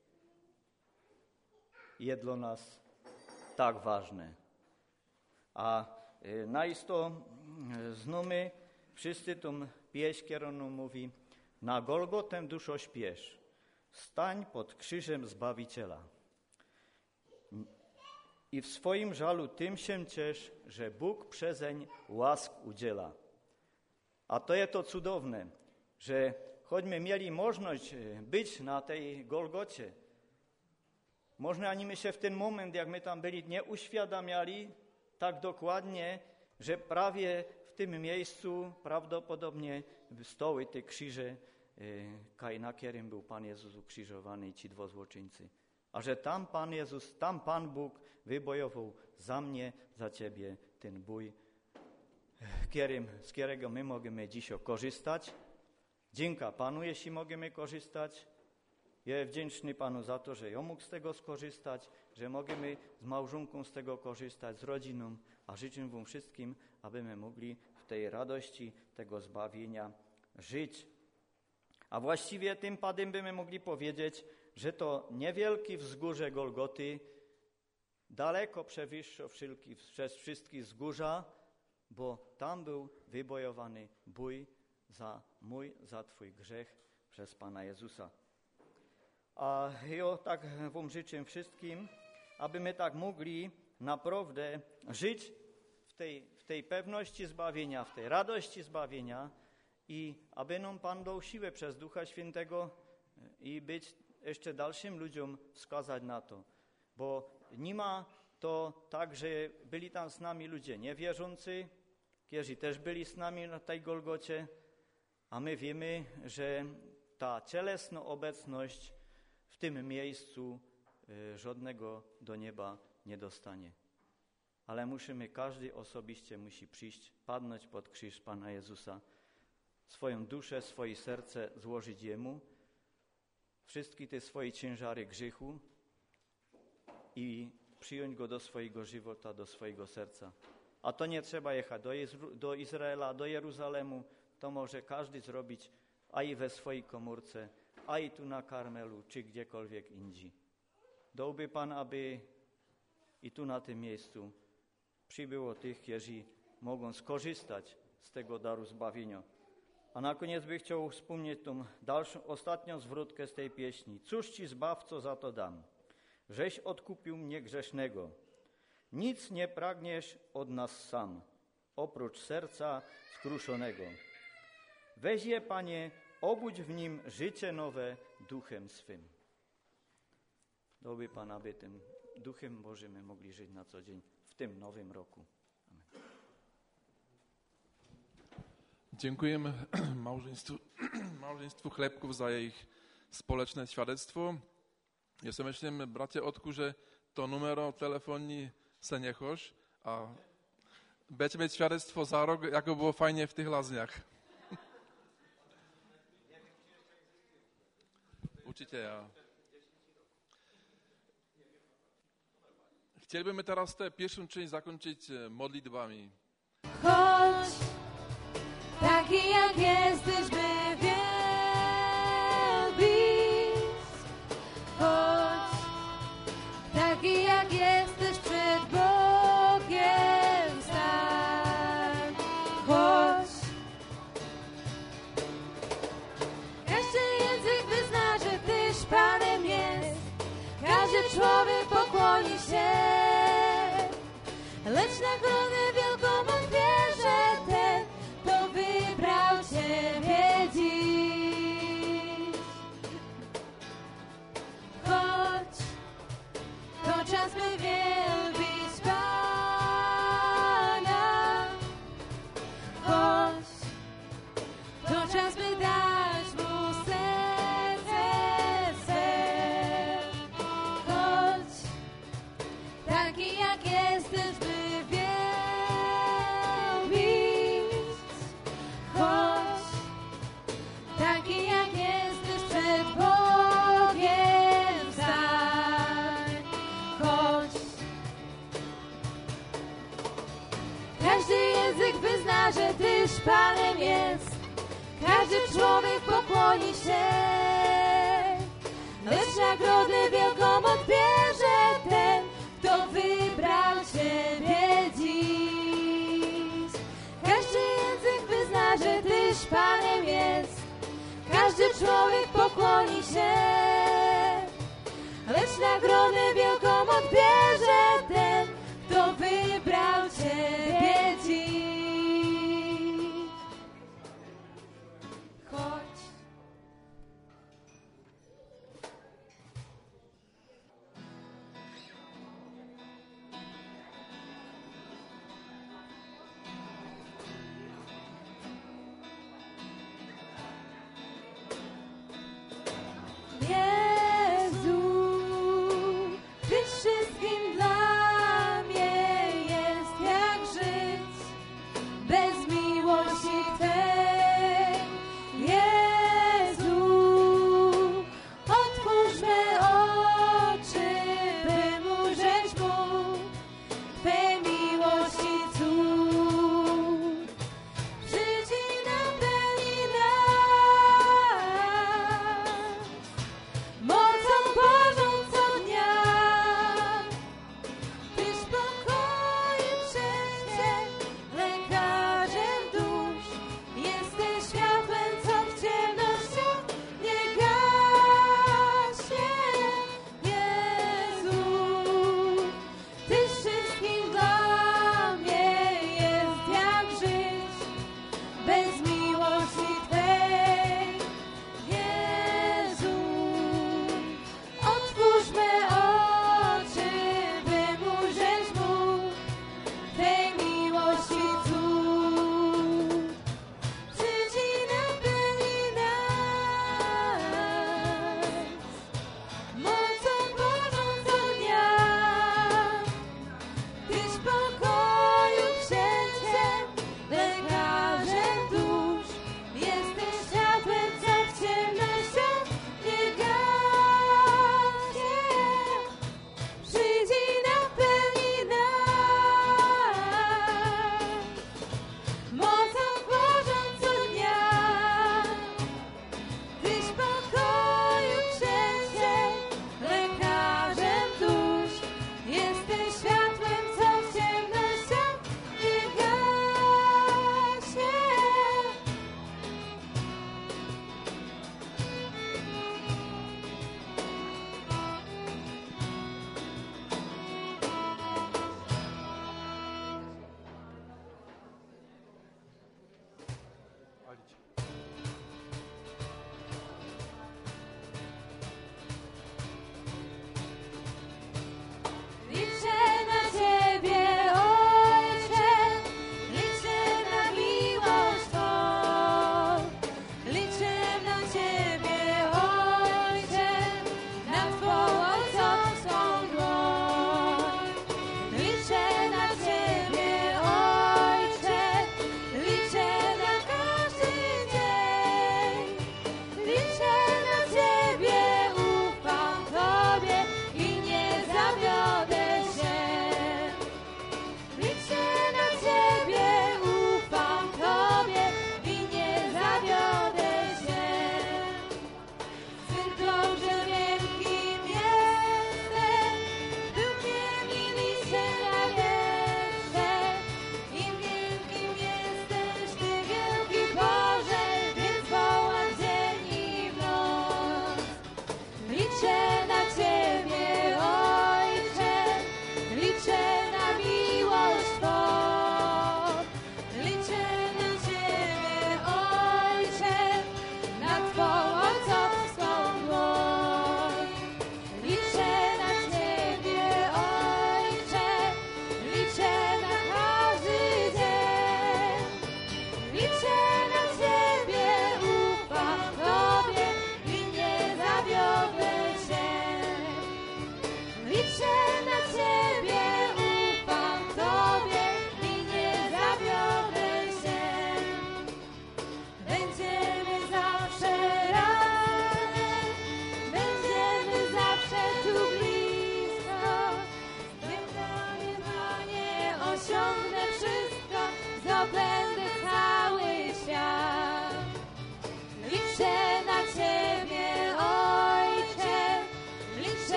jest dla nas tak ważne. A y, najisto y, znamy wszyscy tą pieśń, którą nam mówi: na Golgotę duszo śpiesz, stań pod krzyżem Zbawiciela. I w swoim żalu tym się ciesz, że Bóg przezeń łask udziela. A to jest to cudowne, że choćmy mieli możliwość być na tej Golgocie, można ani my się w ten moment, jak my tam byli, nie uświadamiali tak dokładnie, że prawie w tym miejscu prawdopodobnie stoły te krzyże, kaj na którym był Pan Jezus ukrzyżowany i ci dwo złoczyńcy. A że tam Pan Jezus, tam Pan Bóg wybojował za mnie, za Ciebie ten bój, którym, z którego my możemy dzisiaj korzystać. Dzięki Panu, jeśli możemy korzystać. Jestem wdzięczny Panu za to, że ja mógł z tego skorzystać, że możemy z małżonką z tego korzystać, z rodziną, a życzę wam wszystkim, abyśmy mogli w tej radości tego zbawienia żyć. A właściwie tym padem byśmy mogli powiedzieć, że to niewielki wzgórze Golgoty daleko przewyższa przez wszystkich wzgórza, bo tam był wybojowany bój za mój, za Twój grzech przez Pana Jezusa. A ja tak wam życzę wszystkim, abyśmy tak mogli naprawdę żyć w tej, w tej pewności zbawienia, w tej radości zbawienia i aby nam Pan dał siłę przez Ducha Świętego i być jeszcze dalszym ludziom wskazać na to. Bo nie ma to tak, że byli tam z nami ludzie niewierzący, którzy też byli z nami na tej Golgocie, a my wiemy, że ta cielesna obecność w tym miejscu y, żadnego do nieba nie dostanie. Ale musimy, każdy osobiście musi przyjść, padnąć pod krzyż Pana Jezusa, swoją duszę, swoje serce złożyć Jemu, wszystkie te swoje ciężary grzechu i przyjąć Go do swojego żywota, do swojego serca. A to nie trzeba jechać do, Izru- do Izraela, do Jeruzalemu, to może każdy zrobić, a i we swojej komórce, a i tu na Karmelu, czy gdziekolwiek indziej. Dałby Pan, aby i tu na tym miejscu przybyło tych, którzy mogą skorzystać z tego daru zbawienia. A na koniec bych chciał wspomnieć tą dalszą, ostatnią zwrotkę z tej pieśni. Cóż Ci, Zbawco, za to dam? Żeś odkupił mnie grzesznego. Nic nie pragniesz od nas sam, oprócz serca skruszonego. Weź je, Panie, obudź w nim życie nowe duchem swym. Dałby Pan, aby tym duchem Bożym my mogli żyć na co dzień w tym nowym roku. Amen. Dziękujemy małżeństwu, małżeństwu Chlebków za jejich společné świadectwo. Ja si myslím, bratia Otku, že to numero telefonní se nechoš a budete mít świadectwo za rok, jako było fajnie w tych Lazniach. Určitě já. Chtěli bychom teraz té pierwszą część zakończyć modlitbami. Chodź, taki jak jesteś, by wielbić. Chodź, taki jak jesteś, przed Bogiem stań. Chodź, każdy język wyzna, że Tyś Panem jest. Każdy człowiek pokłoni się, lecz nagrodę wielką odbierze ten, kto wybrał Ciebie dziś. Chodź, to czas, by wielbić Pana. Chodź, to czas, by dać Mu serce swe. Chodź, taki jak jesteś, by wielbić. Chodź, taki jak jesteś, przed Bogiem stań. Chodź, każdy język wyzna, że Tyś Panem jest. Każdy człowiek pokłoni się, lecz nagrodę wielką odbierze ten, kto wybrał Ciebie dziś. Każdy język wyzna, że Tyś Panem jest. Każdy człowiek pokłoni się, lecz nagrodę wielką odbierze ten, kto wybrał Ciebie dziś. Chodź. Jezu, Ty wszystkim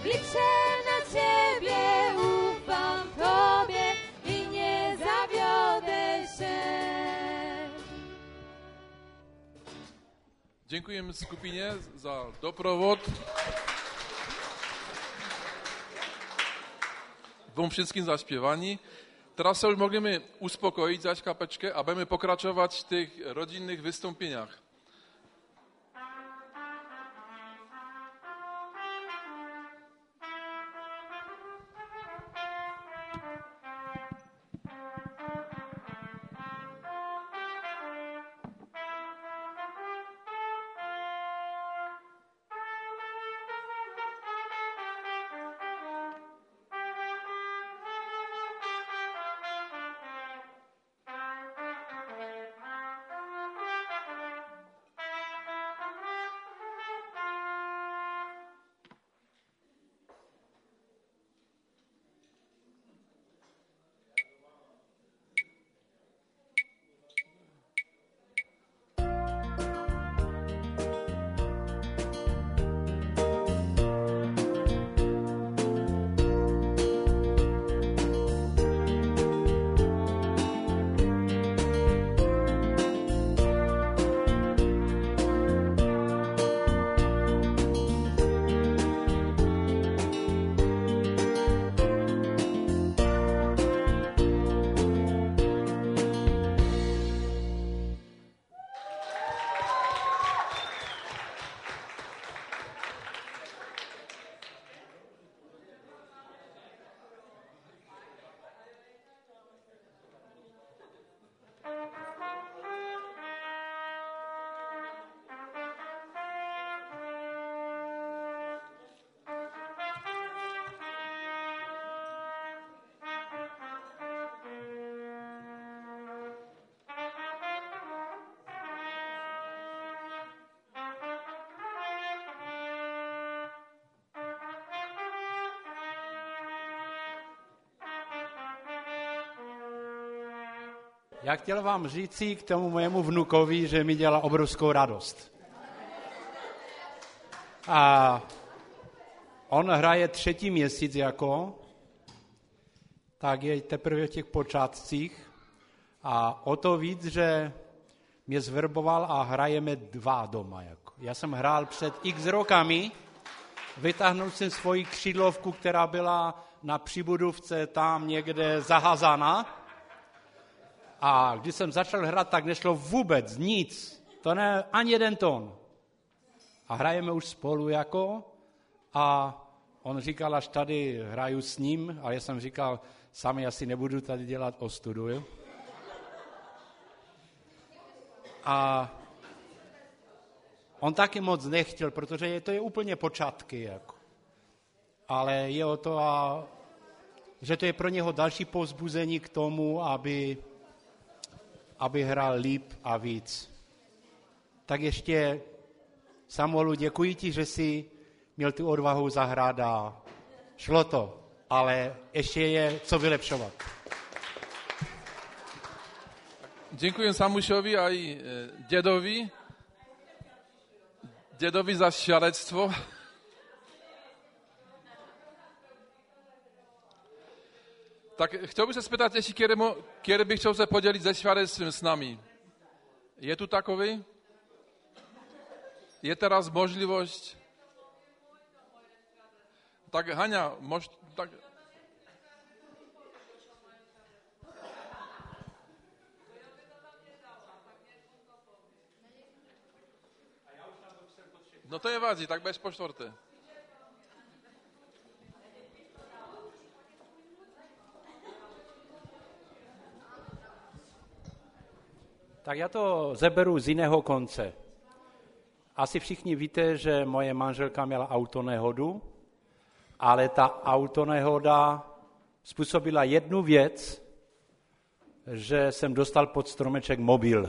liczę na Ciebie, ufam Tobie i nie zawiodę się. Dziękujemy skupinie za doprovod. Wam wszystkim za śpiewanie. Teraz se już możemy uspokoić zaś kapeczkę a będziemy pokraczować w tych rodzinnych wystąpieniach. Já chtěl vám říci k tomu mému vnukovi, že mi dělá obrovskou radost. A on hraje třetí měsíc jako, tak je teprve v těch počátcích a o to víc, že mě zverboval a hrajeme dva doma. Jako. Já jsem hrál před x rokami, vytáhnul jsem svoji křídlovku, která byla na přibudovce tam někde zahazaná. A když jsem začal hrát, tak nešlo vůbec nic. To ne, ani jeden tón. A hrajeme už spolu jako. A on říkal, až tady hraju s ním, a já jsem říkal, sami asi nebudu tady dělat ostudu. Jo? A on taky moc nechtěl, protože je, to je úplně počátky. Jako. Ale je o to, a, že to je pro něho další povzbuzení k tomu, aby... aby hrál líp a víc. Tak ještě, Samuelu, děkuji ti, že jsi měl tu odvahu zahrát a šlo to, ale ještě je co vylepšovat. Děkuji Samušovi a i dědovi. Dědovi za šarectvo. Tak chtěl bych se spýtat, jestli který bych chtěl se podělit se svědectvím s námi. Je tu takový? Je teraz možlivost? Tak Haňa, mož, tak... No to je vadí, tak bez po čtvrté. Tak já to zeberu z jiného konce. Asi všichni víte, že moje manželka měla autonehodu, ale ta autonehoda způsobila jednu věc, že jsem dostal pod stromeček mobil.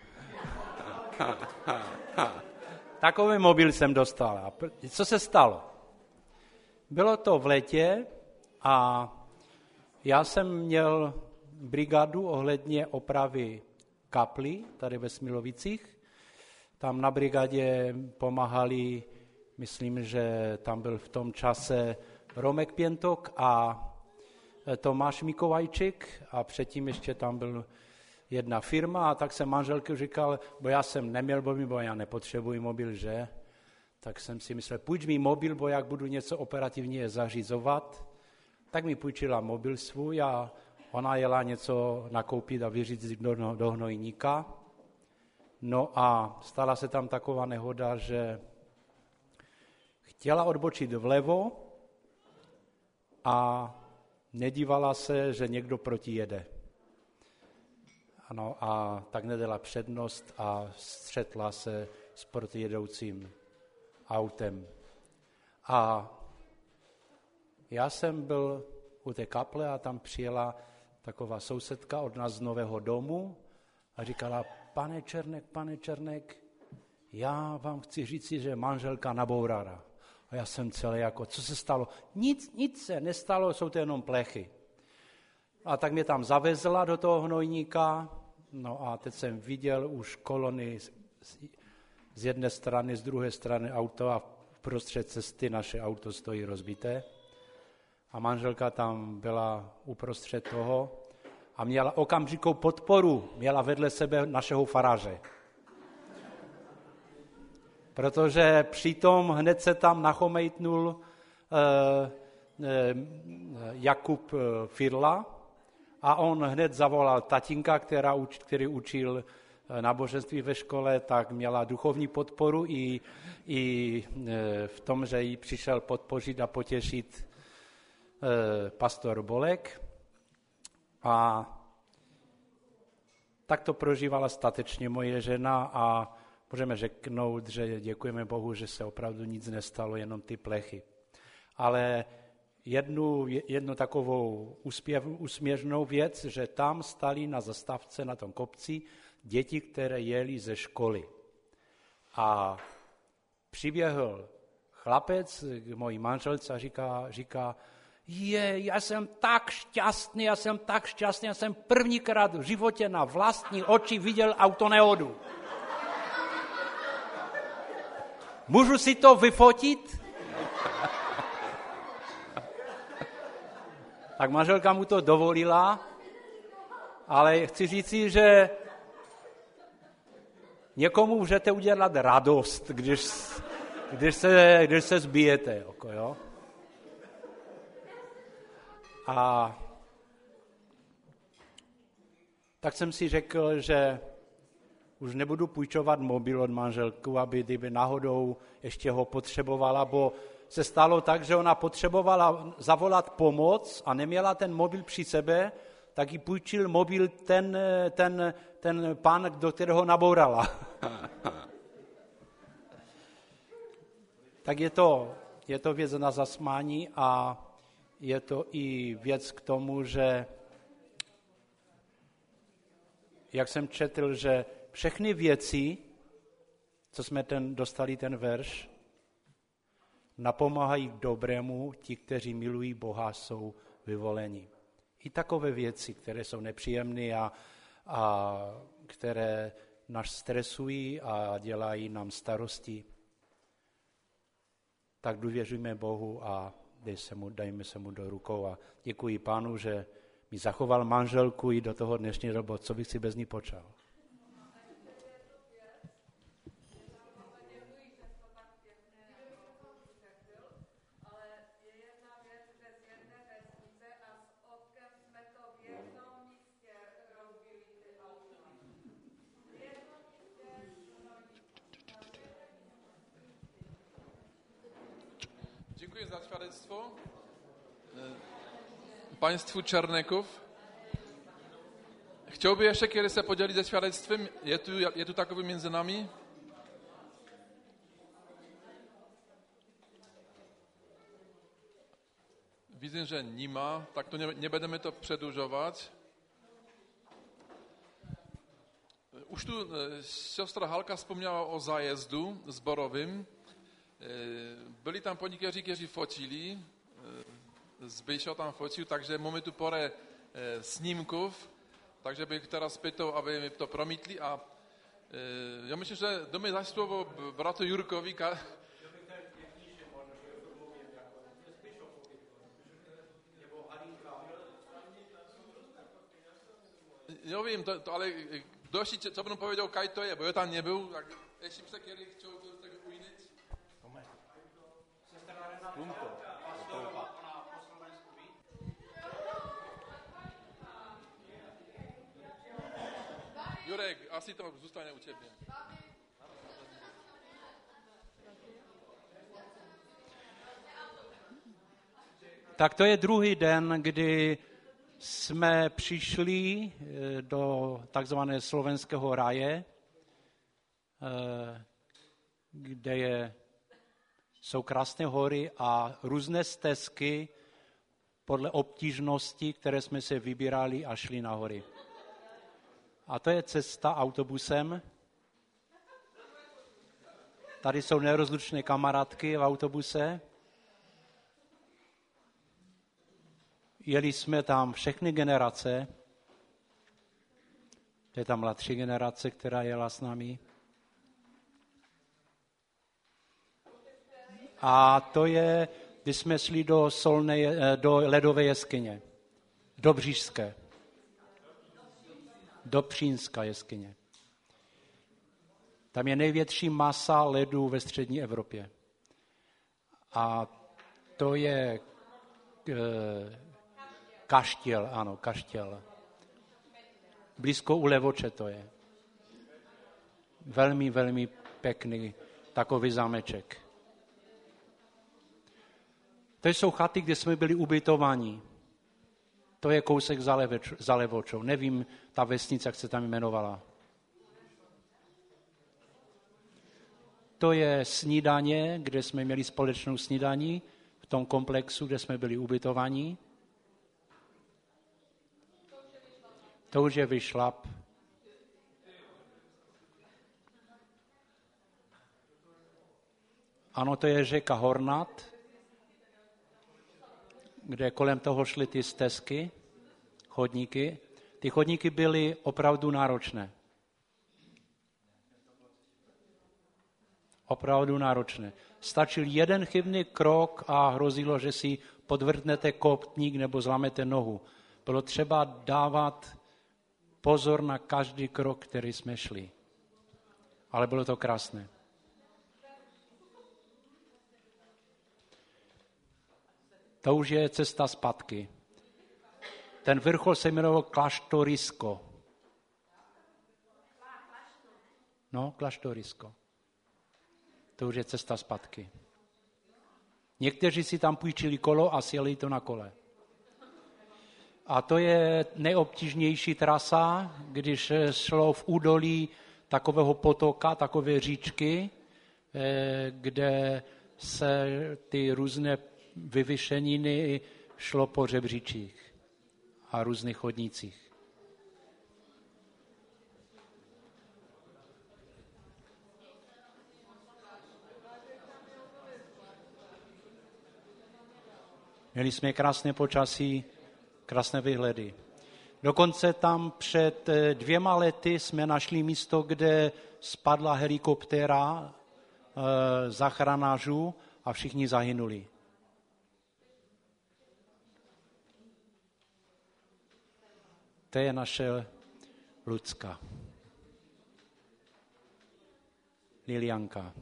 Takový mobil jsem dostal. A co se stalo? Bylo to v létě a já jsem měl brigádu ohledně opravy kapli tady ve Smilovicích. Tam na brigadě pomáhali myslím, že tam byl v tom čase Romek Pěntok a Tomáš Mikołajčik a předtím ještě tam byl jedna firma a tak jsem manželky říkal, bo já jsem neměl mobil, bo já nepotřebuji mobil, že? Tak jsem si myslel, půjč mi mobil, bo jak budu něco operativně zařizovat, tak mi půjčila mobil svůj a ona jela něco nakoupit a vyřídit do, do hnojníka. No a stala se tam taková nehoda, že chtěla odbočit vlevo a nedívala se, že někdo proti jede. Ano, a tak nedala přednost a střetla se s protijedoucím autem. A já jsem byl u té kaple a tam přijela taková sousedka od nás z Nového domu a říkala, pane Černek, pane Černek, já vám chci říci, že manželka nabourala. A já jsem celý jako, co se stalo? Nic, nic se nestalo, jsou to jenom plechy. A tak mě tam zavezla do toho hnojníka, no a teď jsem viděl už kolony z, z jedné strany, z druhé strany auto a vprostřed cesty naše auto stojí rozbité. A manželka tam byla uprostřed toho a měla okamžitou podporu, měla vedle sebe našeho faráře. Protože přitom hned se tam nachomejtnul eh, eh, Jakub Firla a on hned zavolal tatínka, která, který učil náboženství ve škole, tak měla duchovní podporu i, i v tom, že jí přišel podpořit a potěšit eh, pastor Bolek. A tak to prožívala statečně moje žena a můžeme řeknout, že děkujeme Bohu, že se opravdu nic nestalo, jenom ty plechy. Ale jednu, jednu takovou úspěv, úsměšnou věc, že tam stali na zastávce na tom kopci děti, které jeli ze školy. A přiběhl chlapec k mojí manželce a říká, říká je, já jsem tak šťastný, já jsem tak šťastný, já jsem prvníkrát v životě na vlastní oči viděl autonehodu. Můžu si to vyfotit? Tak manželka mu to dovolila, ale chci říci, že někomu můžete udělat radost, když, když, se, když se zbijete. Jako, jo? A tak jsem si řekl, že už nebudu půjčovat mobil od manželku, aby kdyby náhodou ještě ho potřebovala, bo se stalo tak, že ona potřebovala zavolat pomoc a neměla ten mobil při sebe, tak jí půjčil mobil ten, ten, ten pán, do kterého nabourala. Tak je to, je to věc na zasmání a je to i věc k tomu, že jak jsem četl, že všechny věci, co jsme ten, dostali ten verš, napomáhají k dobrému, ti, kteří milují Boha, jsou vyvoleni. I takové věci, které jsou nepříjemné a, a které nás stresují a dělají nám starosti, tak důvěřujme Bohu a dej se mu, dajme se mu do rukou. A děkuji Pánu, že mi zachoval manželku i do toho dnešního dobu, co bych si bez ní počal. Děkuji za svědectvo. Państwu Černékov. Chtěl by ještě, kiedy se podělit se svědectvím? Je tu, je tu takový mezi nami? Vidím, že nima, tak to ne, nebudeme to předužovat. Už tu sestra Halka vzpomněla o zájezdu zborovým. Byli tam podnikaři, kteří fotili, Zbyšo tam fotil, takže máme tu pore snímkov, takže bych teraz pýtal, aby mi to promítli a já myslím, že domy za slovo bratu Jurkovi, nevím, to, to, ale kdo ještě, co budem povedal, kaj to je, bo ja tam nebyl, tak ještě se kedy chcel to tak ujnic. Jurek, asi to zůstane u tebe. Tak to je druhý den, kdy jsme přišli do takzvané slovenského ráje, kde je, jsou krásné hory a různé stezky podle obtížnosti, které jsme se vybírali a šli na hory. A to je cesta autobusem. Tady jsou nerozlučné kamarádky v autobuse. Jeli jsme tam všechny generace. To je ta mladší generace, která jela s námi. A to je, když jsme šli do, solné, do ledové jeskyně. Do Břížské. Do Přínská jeskyně. Tam je největší masa ledu ve střední Evropě. A to je e, Kaštěl, ano, Kaštěl. Blízko u Levoče to je. Velmi, velmi pěkný takový zámeček. To jsou chaty, kde jsme byli ubytováni. To je kousek za, Leveč, za Levočou. Nevím, ta vesnice, jak se tam jmenovala. To je snídaně, kde jsme měli společnou snídaní v tom komplexu, kde jsme byli ubytovaní. To už je Vyšlap. Ano, to je řeka Hornat, kde kolem toho šly ty stezky, chodníky. Ty chodníky byly opravdu náročné. Opravdu náročné. Stačil jeden chybný krok a hrozilo, že si podvrtnete koptník nebo zlamete nohu. Bylo třeba dávat pozor na každý krok, který jsme šli. Ale bylo to krásné. To už je cesta zpátky. Ten vrchol se jmenoval Kláštorisko. No, Kláštorisko. To už je cesta zpátky. Někteří si tam půjčili kolo a sjeli to na kole. A to je nejobtížnější trasa, když šlo v údolí takového potoka, takové říčky, kde se ty různé vyvyšeniny šlo po žebříčích a různých chodnících. Měli jsme krásné počasí, krásné výhledy. Dokonce tam před dvěma lety jsme našli místo, kde spadla helikoptéra e, záchranářů a všichni zahynuli. To je naše Lucka. Lilianka.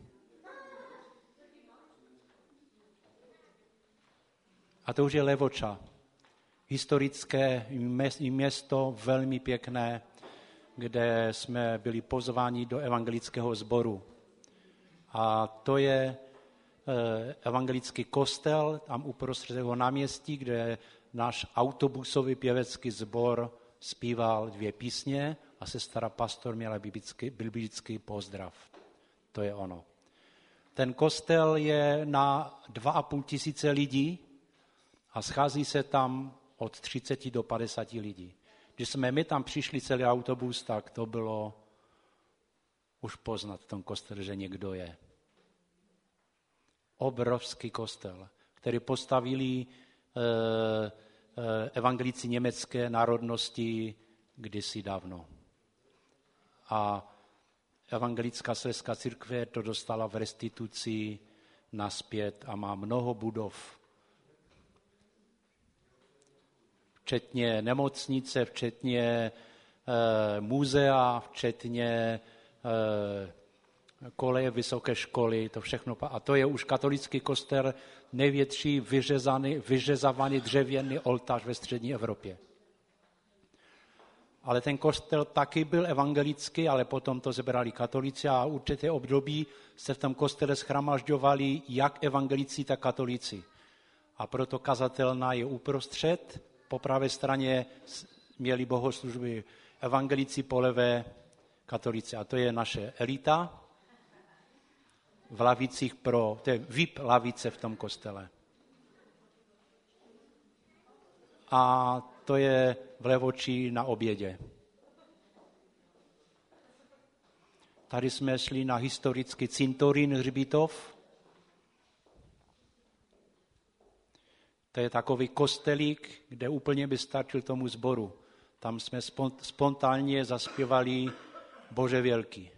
A to už je Levoča. Historické město, velmi pěkné, kde jsme byli pozváni do evangelického sboru. A to je evangelický kostel, tam uprostřed jeho náměstí, kde náš autobusový pěvecký sbor zpíval dvě písně a sestra pastor měla biblický, biblický pozdrav. To je ono. Ten kostel je na dva a půl tisíce lidí a schází se tam od třiceti do padesáti lidí. Když jsme my tam přišli celý autobus, tak to bylo už poznat v tom kostele, že někdo je. Obrovský kostel, který postavili eh, evangelici německé národnosti kdysi dávno. A evangelická slezská církve to dostala v restituci nazpět a má mnoho budov. Včetně nemocnice, včetně muzea, včetně koleje vysoké školy, to všechno. A to je už katolický kostel, největší vyřezaný, vyřezávaný dřevěný oltář ve střední Evropě. Ale ten kostel taky byl evangelický, ale potom to zebrali katolíci a určité období se v tom kostele shromažďovali jak evangelici, tak katolíci. A proto kazatelna je uprostřed, po pravé straně měli bohoslužby evangelici, po levé katolíci. A to je naše elita v lavicích pro, to je V I P lavice v tom kostele. A to je v Levočí na obědě. Tady jsme šli na historický cintorín Hřbitov. To je takový kostelík, kde úplně by stačil tomu sboru. Tam jsme spontánně zaspěvali Bože vělký.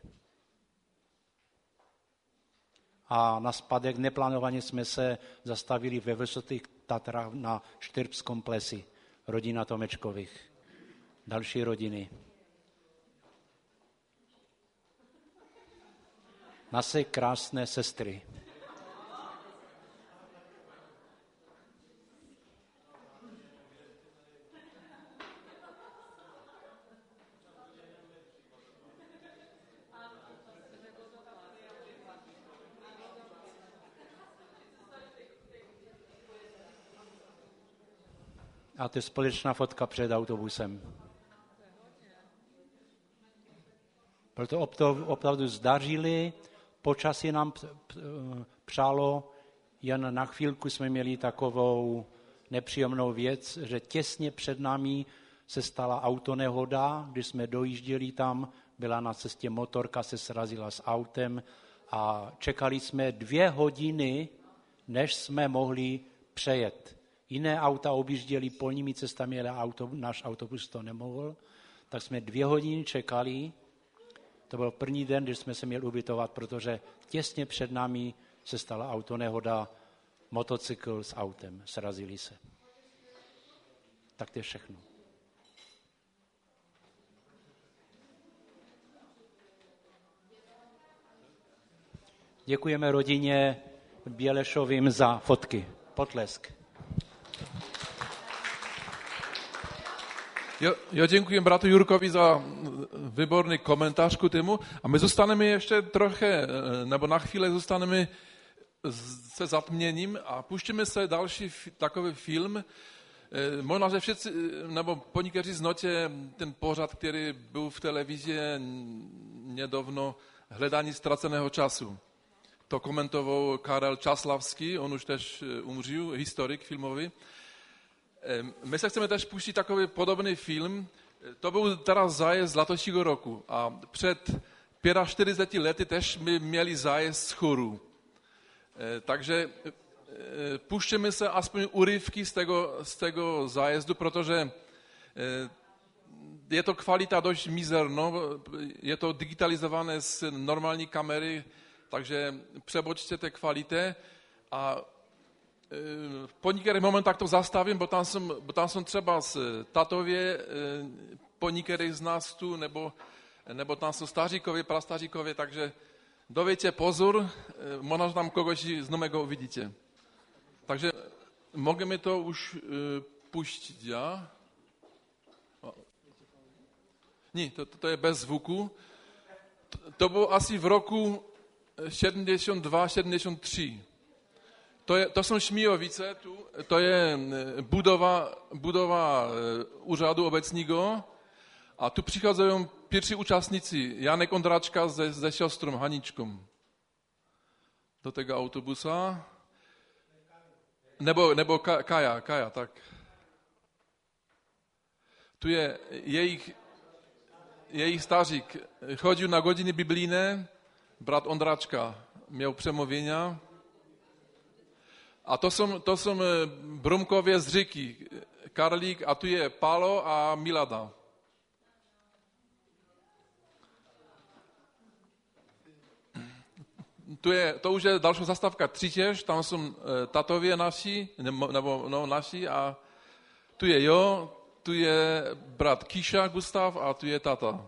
A na spadek neplánovaně jsme se zastavili ve Vysokých Tatrách na Štrbskom plesi. Rodina Tomečkových. Další rodiny. Naše krásné sestry. A to je společná fotka před autobusem. Proto opravdu zdařili, počasí nám přálo, jen na chvílku jsme měli takovou nepříjemnou věc, že těsně před námi se stala autonehoda, když jsme dojížděli tam, byla na cestě motorka, se srazila s autem a čekali jsme dvě hodiny, než jsme mohli přejet. Jiné auta objížděli polními cestami, ale auto, náš autobus to nemohl. Tak jsme dvě hodiny čekali. To byl první den, když jsme se měli ubytovat, protože těsně před námi se stala autonehoda, motocykl s autem. Srazili se. Tak to je všechno. Děkujeme rodině Bělešovým za fotky. Potlesk. Jo, jo, děkuji bratu Jurkovi za výborný komentář k tému. A my zůstaneme ještě trochu, nebo na chvíli zůstaneme se zatměním a puštíme se další takový film. Možná, že všichni, nebo po někteří znotě ten pořad, který byl v televizi nedávno, Hledání ztraceného času. To komentoval Karel Časlavský, on už tež umřel, historik filmový. My se chceme tež pustit takový podobný film. To byl teda zájezd letošního roku a před čtyřiceti pěti lety tež my měli zájezd z Churu. Takže puštěme se aspoň úryvky z tego, z tego zájezdu, protože je to kvalita dość mizerno, je to digitalizované z normální kamery, takže přebočte té kvalitě a po některých momentách to zastavím, bo tam jsem, bo tam jsem třeba z tatově, po některých z nás tu, nebo, nebo tam jsou staříkově, prastaříkově, takže dovejte pozor, možná, že tam kogoś znomego uvidíte. Takže můžeme to už puštit, ja? Nie, to, to je bez zvuku. To, to bylo asi v roku sedmdesát dva sedmdesát tři. To, je, to jsou Šmíjovice, tu, to je budova, budova úřadu obecního a tu přicházejí pierwsi účastníci, Janek Ondráčka ze, ze siostrą Haničkom do tego autobusa. Nebo, nebo Kaja, Kaja, tak. Tu je jejich, jejich stařík. Chodził na godziny biblijne, brat Ondráčka měl přemówienia. A to jsou, to jsou Brumkově z Říky, Karlík, a tu je Pálo a Milada. Tu je, to už je další zastávka Třitěž, tam jsou tatově naši, nebo no, naši, a tu je jo, tu je brat Kíša Gustav a tu je tata.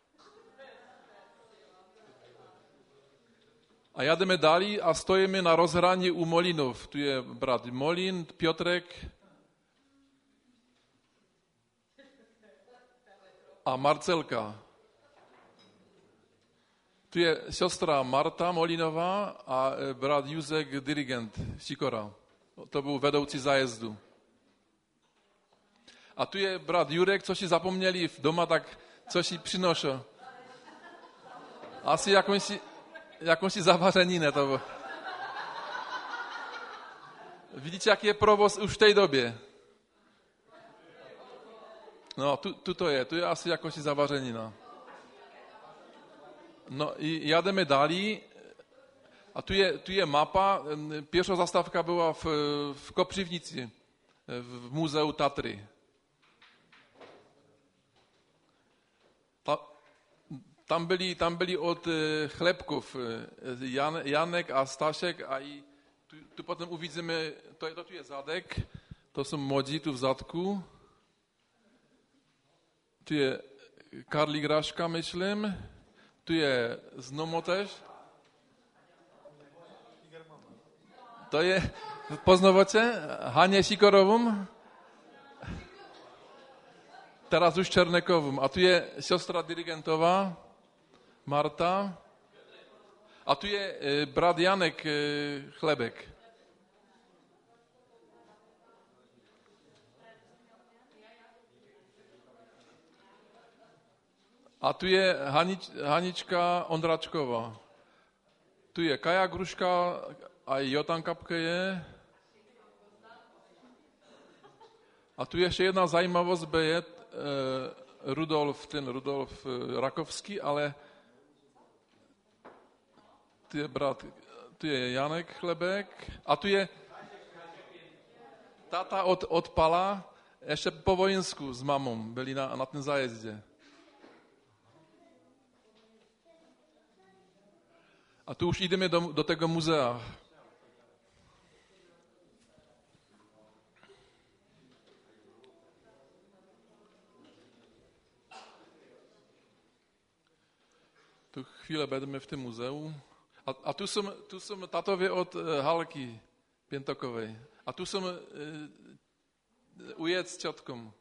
A jademe dali a stojíme na rozhraní u Molinov. Tu je brat Molin, Piotrek a Marcelka. Tu je sestra Marta Molinová a brat Juzek, dirigent Sikora. To byl vedoucí zájezdu. A tu je brat Jurek, co si zapomněli doma, tak co si přinošel. Asi jakousi, jakousi zavařenine to bylo. Vidíte, jaký je provoz už v té době? No, tu, tu to je, tu je asi jakousi zavařenina. No, jademe dali a tu je, tu je mapa. Pierwsza zastávka byla v, v Kopřivnici, v muzeu Tatry. Ta, tam, byli, tam byli od chlebkov Jan, Janek a Stašek a i tu, tu potom uvidíme, to je, to tu je zadek, to jsou modi tu v zadku. Tu je Karli Graška, myslím. Tu je znovu tež. To je, poznáváte Haně Sikorovum? Teraz už Černekovum. A tu je sestra dirigentová, Marta. A tu je brat Janek Chlebek. A tu je Hanič, Hanička Ondračková. Tu je Kaja Gruška a Jotan Kapke je. A tu je ještě jedna zajímavost, by je eh, Rudolf, ten Rudolf eh, Rakovský, ale tu je brat, tu je Janek Chlebek a tu je táta od, od Pala, ještě po vojensku s mamou, byli na, na ten zájezdě. A tu už jdeme do, do tego muzea. Tu chvíle budeme v tom muzeu. A, a tu jsem, tu jsem tatově od uh, Halky Pěntokovej. A tu jsem uh, ujet s čotkom.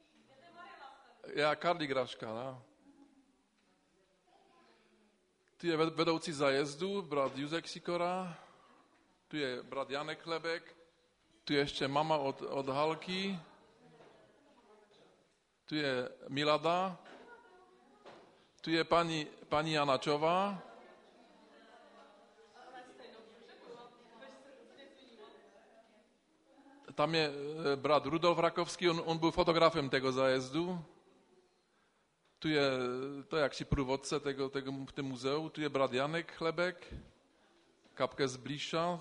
Já Karli Graška, no. Tu je vedoucí zájezdu, brat Juzek Sikora, tu je brat Janek Chlebek, tu je ještě mama od, od Halky, tu je Milada, tu je paní, paní Janačová, tam je brat Rudolf Rakovský, on, on byl fotografem tego zájezdu. Tu je, to je jaksi průvodce tego, tego, v tom muzeu. Tu je brat Janek Chlebek, Kapke z Blíša.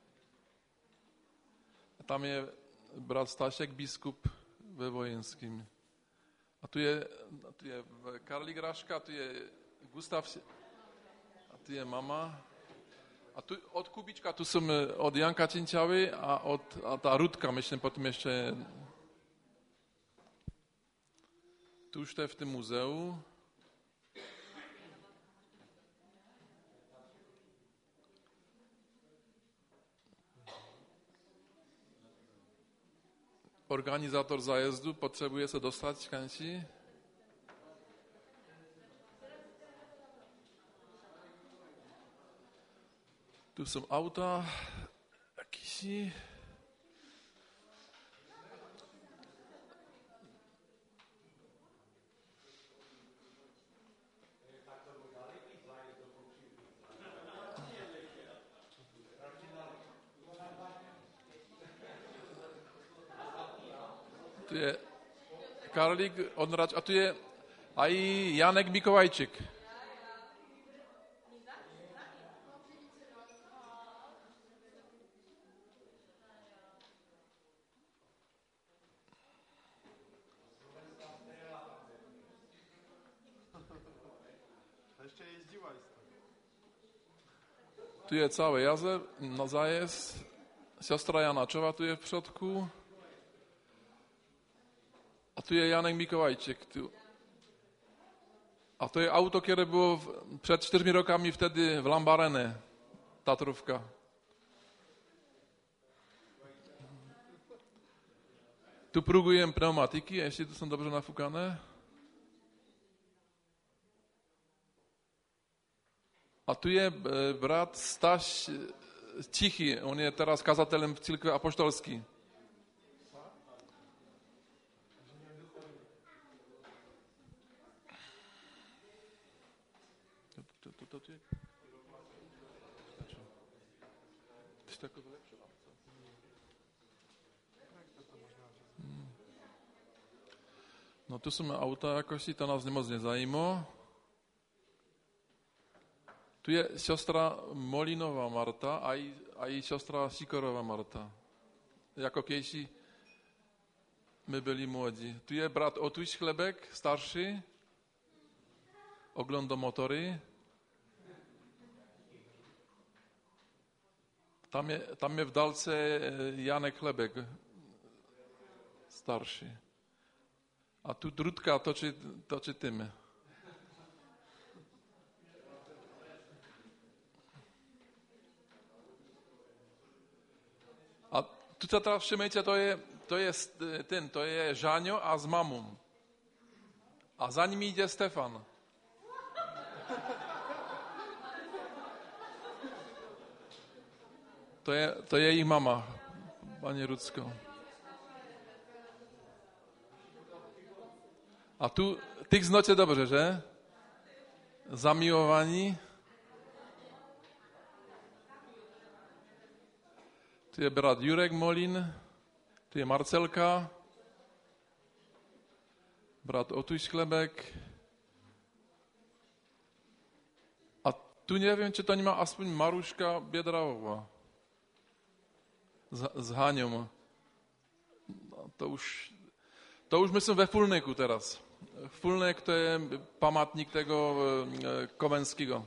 Tam je brat Stašek, biskup ve vojenským. A tu je, tu je Karli Graška, tu je Gustav, a tu je mama. A tu od Kubička, tu jsem od Janka Činčavy a od a ta Rudka, myslím, potom ještě. Tu už to je v tom muzeu. Organizátor zájezdu potřebuje se dostat kanci. Tu jsou auta, jakýsi. Tu je Karlík Ondrač a tu je aj Janek Mikovajčík. Tu je celé jazer na zájezd. Sestra Janačová tu je v předku. A tu je Janek Mikołajček. Tu. A to je auto, které bylo v, před čtyřmi rokami vtedy v Lambarene, Tatrovka. Tu prugujem pneumatiky, ještě tu jsou dobře nafukané. A tu je brat Staš Tichy, on je teraz kazatelem v církvi apoštolský. No tu jsou auta, jakož to nás moc nezajímá. Tu je sestra Molinová Marta a i, a i sestra Sikorová Marta. Jako kejší my byli młodí. Tu je brat Otuš Chlebek, starší, ogląda motory. Tam je, tam je v dálce Janek Chlebek, starší. A tu Drudka točí, točí tím. A tu se teda všimejte, to je, to je ten, to je Žáňo a s mamou. A za nimi jde Stefan. To je, to je jejich mama, paní Rucko. A tu, ty znoče dobře, že? Zamilovaní. Tu je brat Jurek Molin, tu je Marcelka, brat Otuš Chlebek. A tu nevím, či to nemá aspoň Maruška Bědravová. S, s Háňom. To už, to už myslím ve Fulneku teraz. Fulnek to je památník tego e, Kovenského.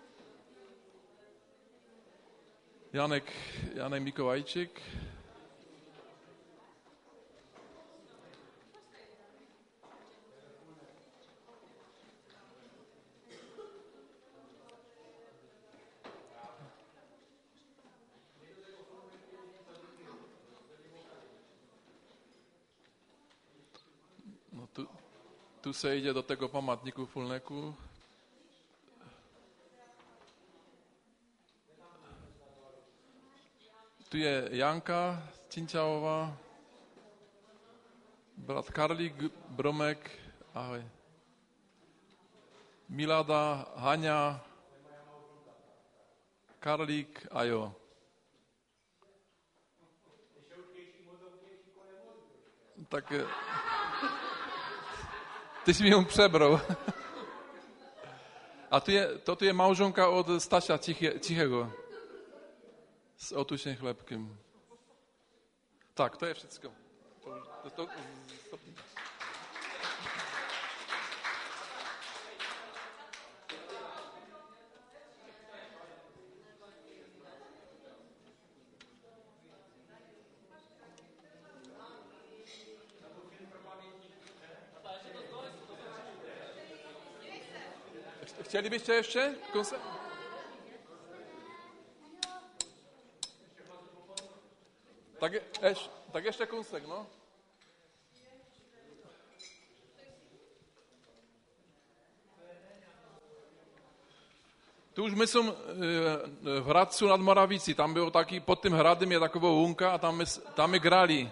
Janek, Janek Mikołajček. No tu, tu se jde do tego památníku Fulneku. Tu je Janka Činčálová, brat Karlík Bromek, ahoj. Milada, Haňa, Karlík a jo. Tak ty jsi mi ho přebral. A tu je, to tu je małżonka od Stasia Tichego. S Otušem Chlebkem. Tak, to je všechno. To, to, to, Chtěli byste ještě? Konce? Tak, ješ, tak ještě kousek, no. Tu už myslím v Hradcu nad Moravicí, tam bylo taky, pod tím hradem je taková lunka a tam, my, tam my grali.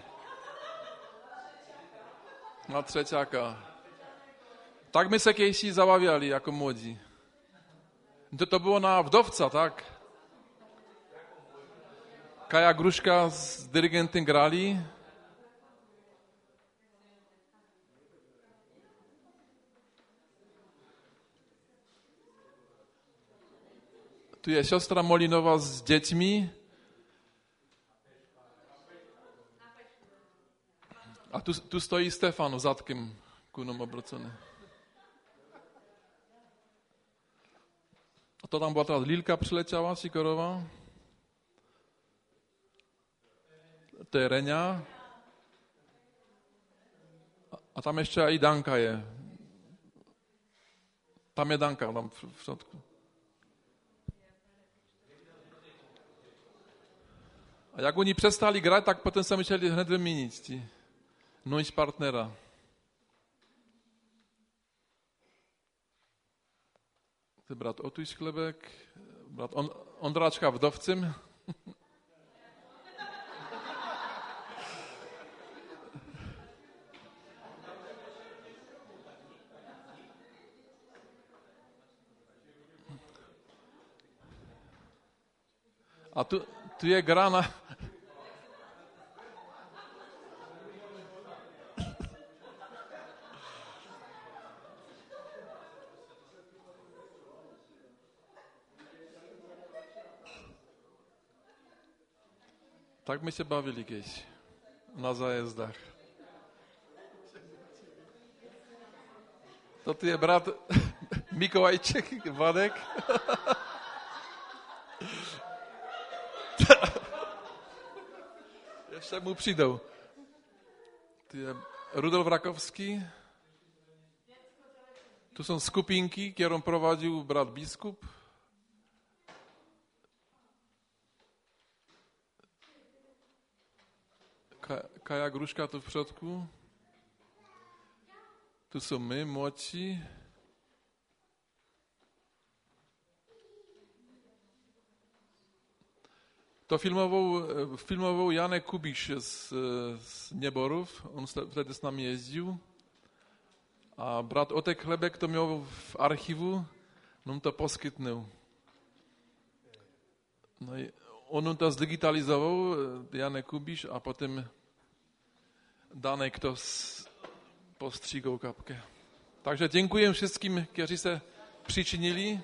Na třeťáka. Tak my se kejší zabavěli jako mladí. To, to bylo na Vdovca, tak? Kaja Gruška s dirigentem grali. Tu je sestra Molinová s dětmi. A tu, tu stojí Stefan zadkem kunom obrocený. A to tam byla teda Lilka přiletěla, Sikorová. To je Reňa. A tam ještě i Danka je. Tam je Danka, tam v, v sadku. A jak oni přestali hrát, tak potom se museli hned vyměnit ti noise partnera. To je brat Otuš Klebek, brat On, Ondráčka vdovcem. A tu, tu je Grana. Tak my se bavili když na zájezdách. To je brat Mikołajček, Vadek. Ještě mu přijdou. To je Rudolf Rakovský. Tu jsou skupinky, kterou provádí brat biskup. Kaja Gruška tu v předku. Tu jsou my, moči. To filmovou, filmovou Janek Kubiš z, z Něborov, on vtedy s námi jezdil. A brat Otek Chlebek to měl v archivu, on to poskytnul. No on to zdigitalizoval, Janek Kubiš, a potom Danek to postřígou kapke. Takže děkuji všem, kteří se přičinili.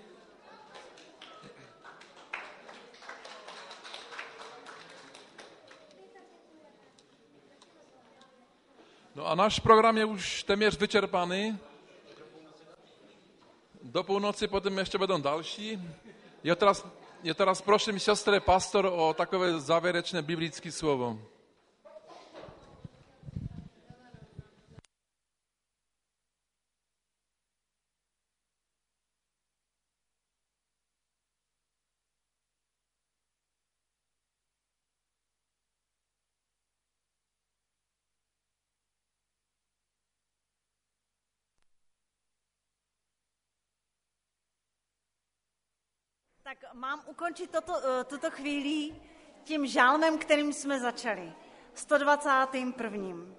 No a náš program je už téměř vyčerpaný. Do půlnoci potom ještě budou další. Je teraz, je teraz prosím sestry pastor o takové závěrečné biblické slovo. Tak mám ukončit toto, tuto chvíli tím žálmem, kterým jsme začali. sto dvacátým prvním.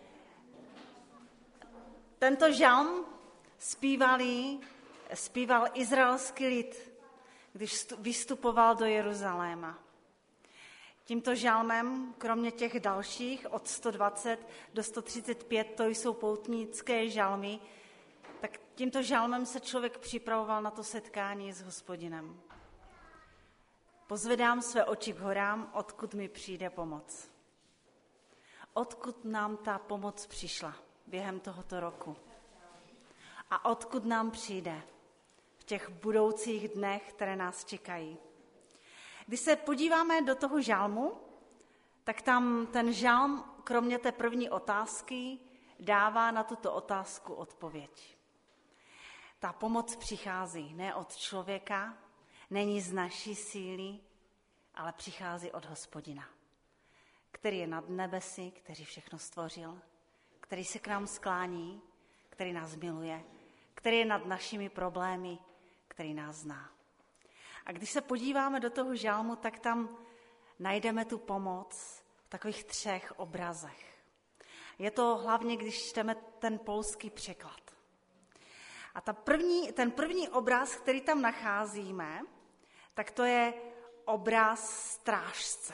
Tento žálm zpívali, zpíval izraelský lid, když vystupoval do Jeruzaléma. Tímto žálmem, kromě těch dalších, od sto dvacet do sto třicet pět, to jsou poutnické žálmy, tak tímto žálmem se člověk připravoval na to setkání s Hospodinem. Pozvedám své oči k horám, odkud mi přijde pomoc. Odkud nám ta pomoc přišla během tohoto roku? A odkud nám přijde v těch budoucích dnech, které nás čekají? Když se podíváme do toho žálmu, tak tam ten žálm, kromě té první otázky, dává na tuto otázku odpověď. Ta pomoc přichází ne od člověka, není z naší síly, ale přichází od Hospodina, který je nad nebesy, který všechno stvořil, který se k nám sklání, který nás miluje, který je nad našimi problémy, který nás zná. A když se podíváme do toho žálmu, tak tam najdeme tu pomoc v takových třech obrazech. Je to hlavně, když čteme ten polský překlad. A ta první, ten první obraz, který tam nacházíme, tak to je obraz strážce.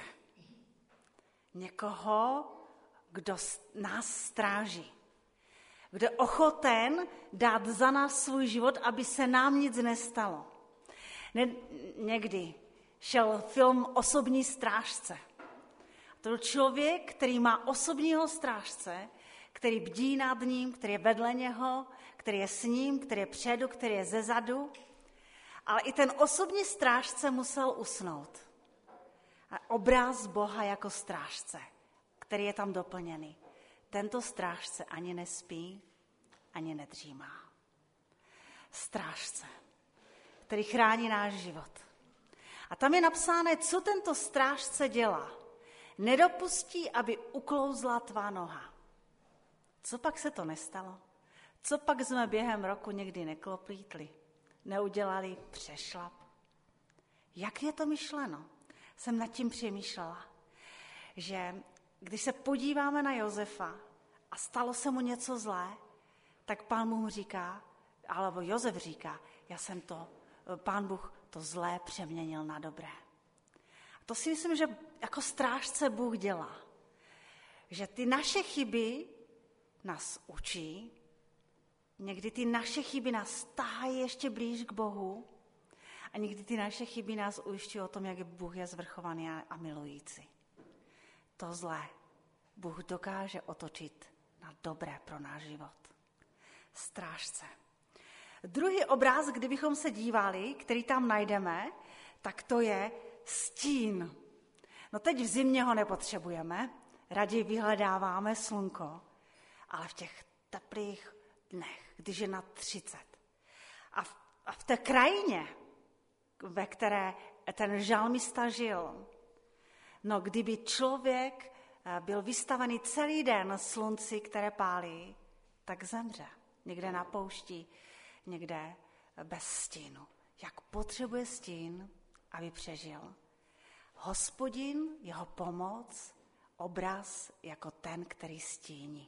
Někoho, kdo nás stráží. Kdo je ochoten dát za nás svůj život, aby se nám nic nestalo. Ne, někdy šel film Osobní strážce. To byl člověk, který má osobního strážce, který bdí nad ním, který je vedle něho, který je s ním, který je předu, který je zezadu. Ale i ten osobní strážce musel usnout. A obraz Boha jako strážce, který je tam doplněný. tento strážce ani nespí, ani nedřímá. Strážce, který chrání náš život. A tam je napsáno, co tento strážce dělá. Nedopustí, aby uklouzla tvá noha. Co pak se to nestalo? Co pak jsme během roku někdy nekloplítli? Neudělali přešlap? Jak je to myšleno? Jsem nad tím přemýšlela, že když se podíváme na Josefa a stalo se mu něco zlé, tak Pán Bůh mu říká, alebo Josef říká, já jsem to, Pán Bůh to zlé přeměnil na dobré. A to si myslím, že jako strážce Bůh dělá. Že ty naše chyby nás učí, někdy ty naše chyby nás tahají ještě blíž k Bohu a někdy ty naše chyby nás ujišťují o tom, jak Bůh je zvrchovaný a milující. To zlé Bůh dokáže otočit na dobré pro náš život. Strážce. Druhý obraz, kdybychom se dívali, který tam najdeme, tak to je stín. No teď v zimě ho nepotřebujeme, raději vyhledáváme slunko, ale v těch teplých dnech, když je nad třicet. A v, a v té krajině, ve které ten žalmista žil, no kdyby člověk byl vystavený celý den slunci, které pálí, tak zemře. Někde na poušti, někde bez stínu. Jak potřebuje stín, aby přežil. Hospodin, jeho pomoc, obraz jako ten, který stíní.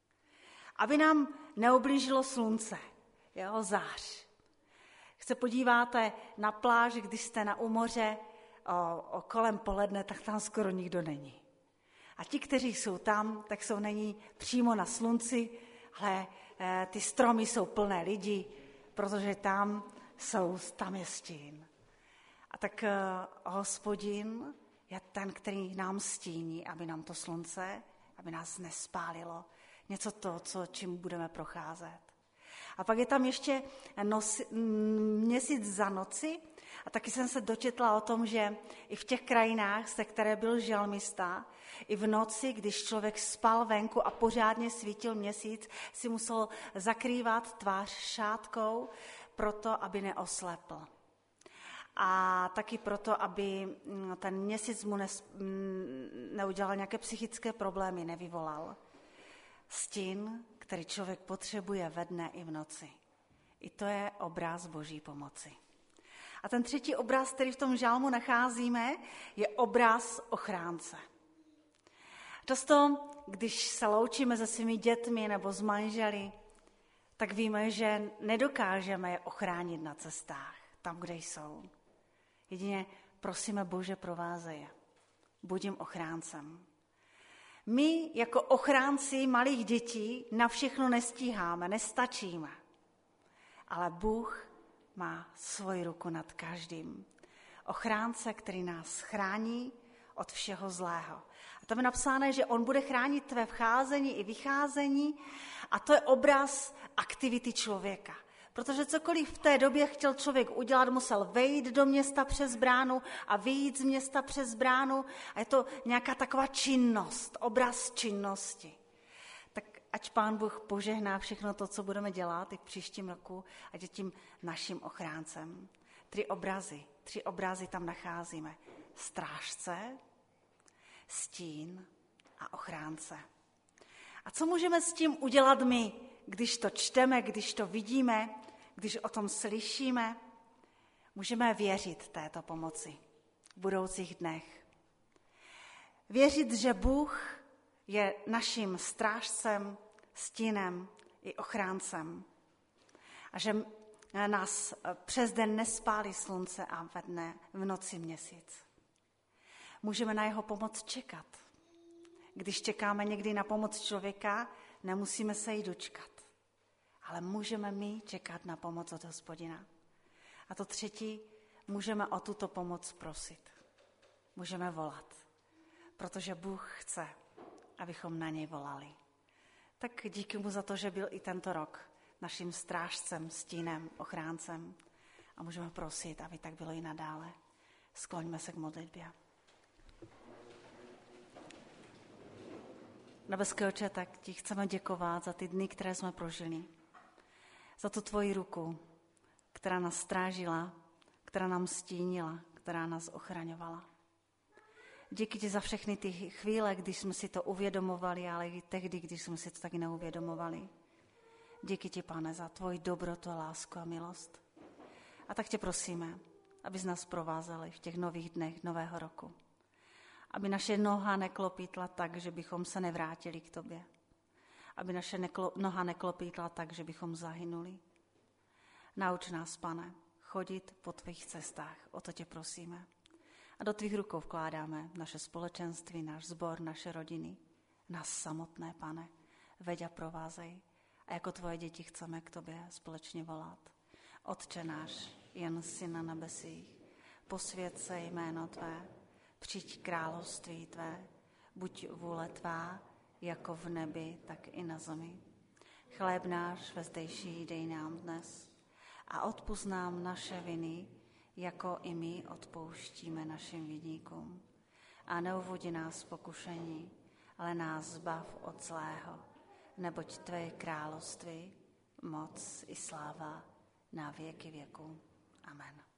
Aby nám neublížilo slunce, jeho zář. Když se podíváte na pláž, když jste na u moře o, o kolem poledne, tak tam skoro nikdo není. A ti, kteří jsou tam, tak jsou není přímo na slunci, ale e, ty stromy jsou plné lidí, protože tam, jsou, tam je stín. A tak e, Hospodin je ten, který nám stíní, aby nám to slunce, aby nás nespálilo. Něco to, co, čím budeme procházet. A pak je tam ještě noci, měsíc za noci a taky jsem se dočetla o tom, že i v těch krajinách, ze které byl žalmista, i v noci, když člověk spal venku a pořádně svítil měsíc, si musel zakrývat tvář šátkou, proto, aby neoslepl. A taky proto, aby ten měsíc mu ne, neudělal nějaké psychické problémy, nevyvolal. Stín, který člověk potřebuje ve dne i v noci. I to je obraz Boží pomoci. A ten třetí obraz, který v tom žalmu nacházíme, je obraz ochránce. Často, když se loučíme se svými dětmi nebo s manželi, tak víme, že nedokážeme je ochránit na cestách, tam, kde jsou. Jedině prosíme Bože, provázej je. Buď jim ochráncem. My jako ochránci malých dětí na všechno nestíháme, nestačíme. Ale Bůh má svoji ruku nad každým. Ochránce, který nás chrání od všeho zlého. A tam je napsáno, že on bude chránit tvé vcházení i vycházení a to je obraz aktivity člověka. Protože cokoliv v té době chtěl člověk udělat, musel vejít do města přes bránu a vyjít z města přes bránu. A je to nějaká taková činnost, obraz činnosti. Tak ať Pán Bůh požehná všechno to, co budeme dělat i v příštím roku, ať je tím naším ochráncem. Tři obrazy, tři obrazy tam nacházíme. Strážce, stín a ochránce. A co můžeme s tím udělat my, když to čteme, když to vidíme, když o tom slyšíme? Můžeme věřit této pomoci v budoucích dnech. Věřit, že Bůh je naším strážcem, stínem i ochráncem. A že nás přes den nespálí slunce a ve dne, v noci měsíc. Můžeme na jeho pomoc čekat. Když čekáme někdy na pomoc člověka, nemusíme se jí dočkat. Ale můžeme my čekat na pomoc od Hospodina. A to třetí, můžeme o tuto pomoc prosit. Můžeme volat. Protože Bůh chce, abychom na něj volali. Tak díky mu za to, že byl i tento rok naším strážcem, stínem, ochráncem. A můžeme prosit, aby tak bylo i nadále. Skloňme se k modlitbě. Nebeský Otče, tak ti chceme děkovat za ty dny, které jsme prožili. Za tu tvoji ruku, která nás strážila, která nám stínila, která nás ochraňovala. Díky ti za všechny ty chvíle, když jsme si to uvědomovali, ale i tehdy, když jsme si to taky neuvědomovali. Díky ti, Pane, za tvoji dobrotu, lásku a milost. A tak tě prosíme, abys nás provázeli v těch nových dnech nového roku. Aby naše noha neklopítla tak, že bychom se nevrátili k tobě. Aby naše neklo, noha neklopítla tak, že bychom zahynuli. Nauč nás, Pane, chodit po tvých cestách, o to tě prosíme. A do tvých rukou vkládáme naše společenství, náš sbor, naše rodiny, nás samotné, Pane. Veď a provázej. A jako tvoje děti chceme k tobě společně volat. Otče náš, jen jsi na nebesích, posvěť se jméno tvé, přijď království tvé, buď vůle tvá, jako v nebi, tak i na zemi. Chléb náš vezdejší dej nám dnes a odpusť nám naše viny, jako i my odpouštíme našim viníkům. A neuvodi nás v pokušení, ale nás zbav od zlého, neboť tvé království, moc i sláva na věky věků. Amen.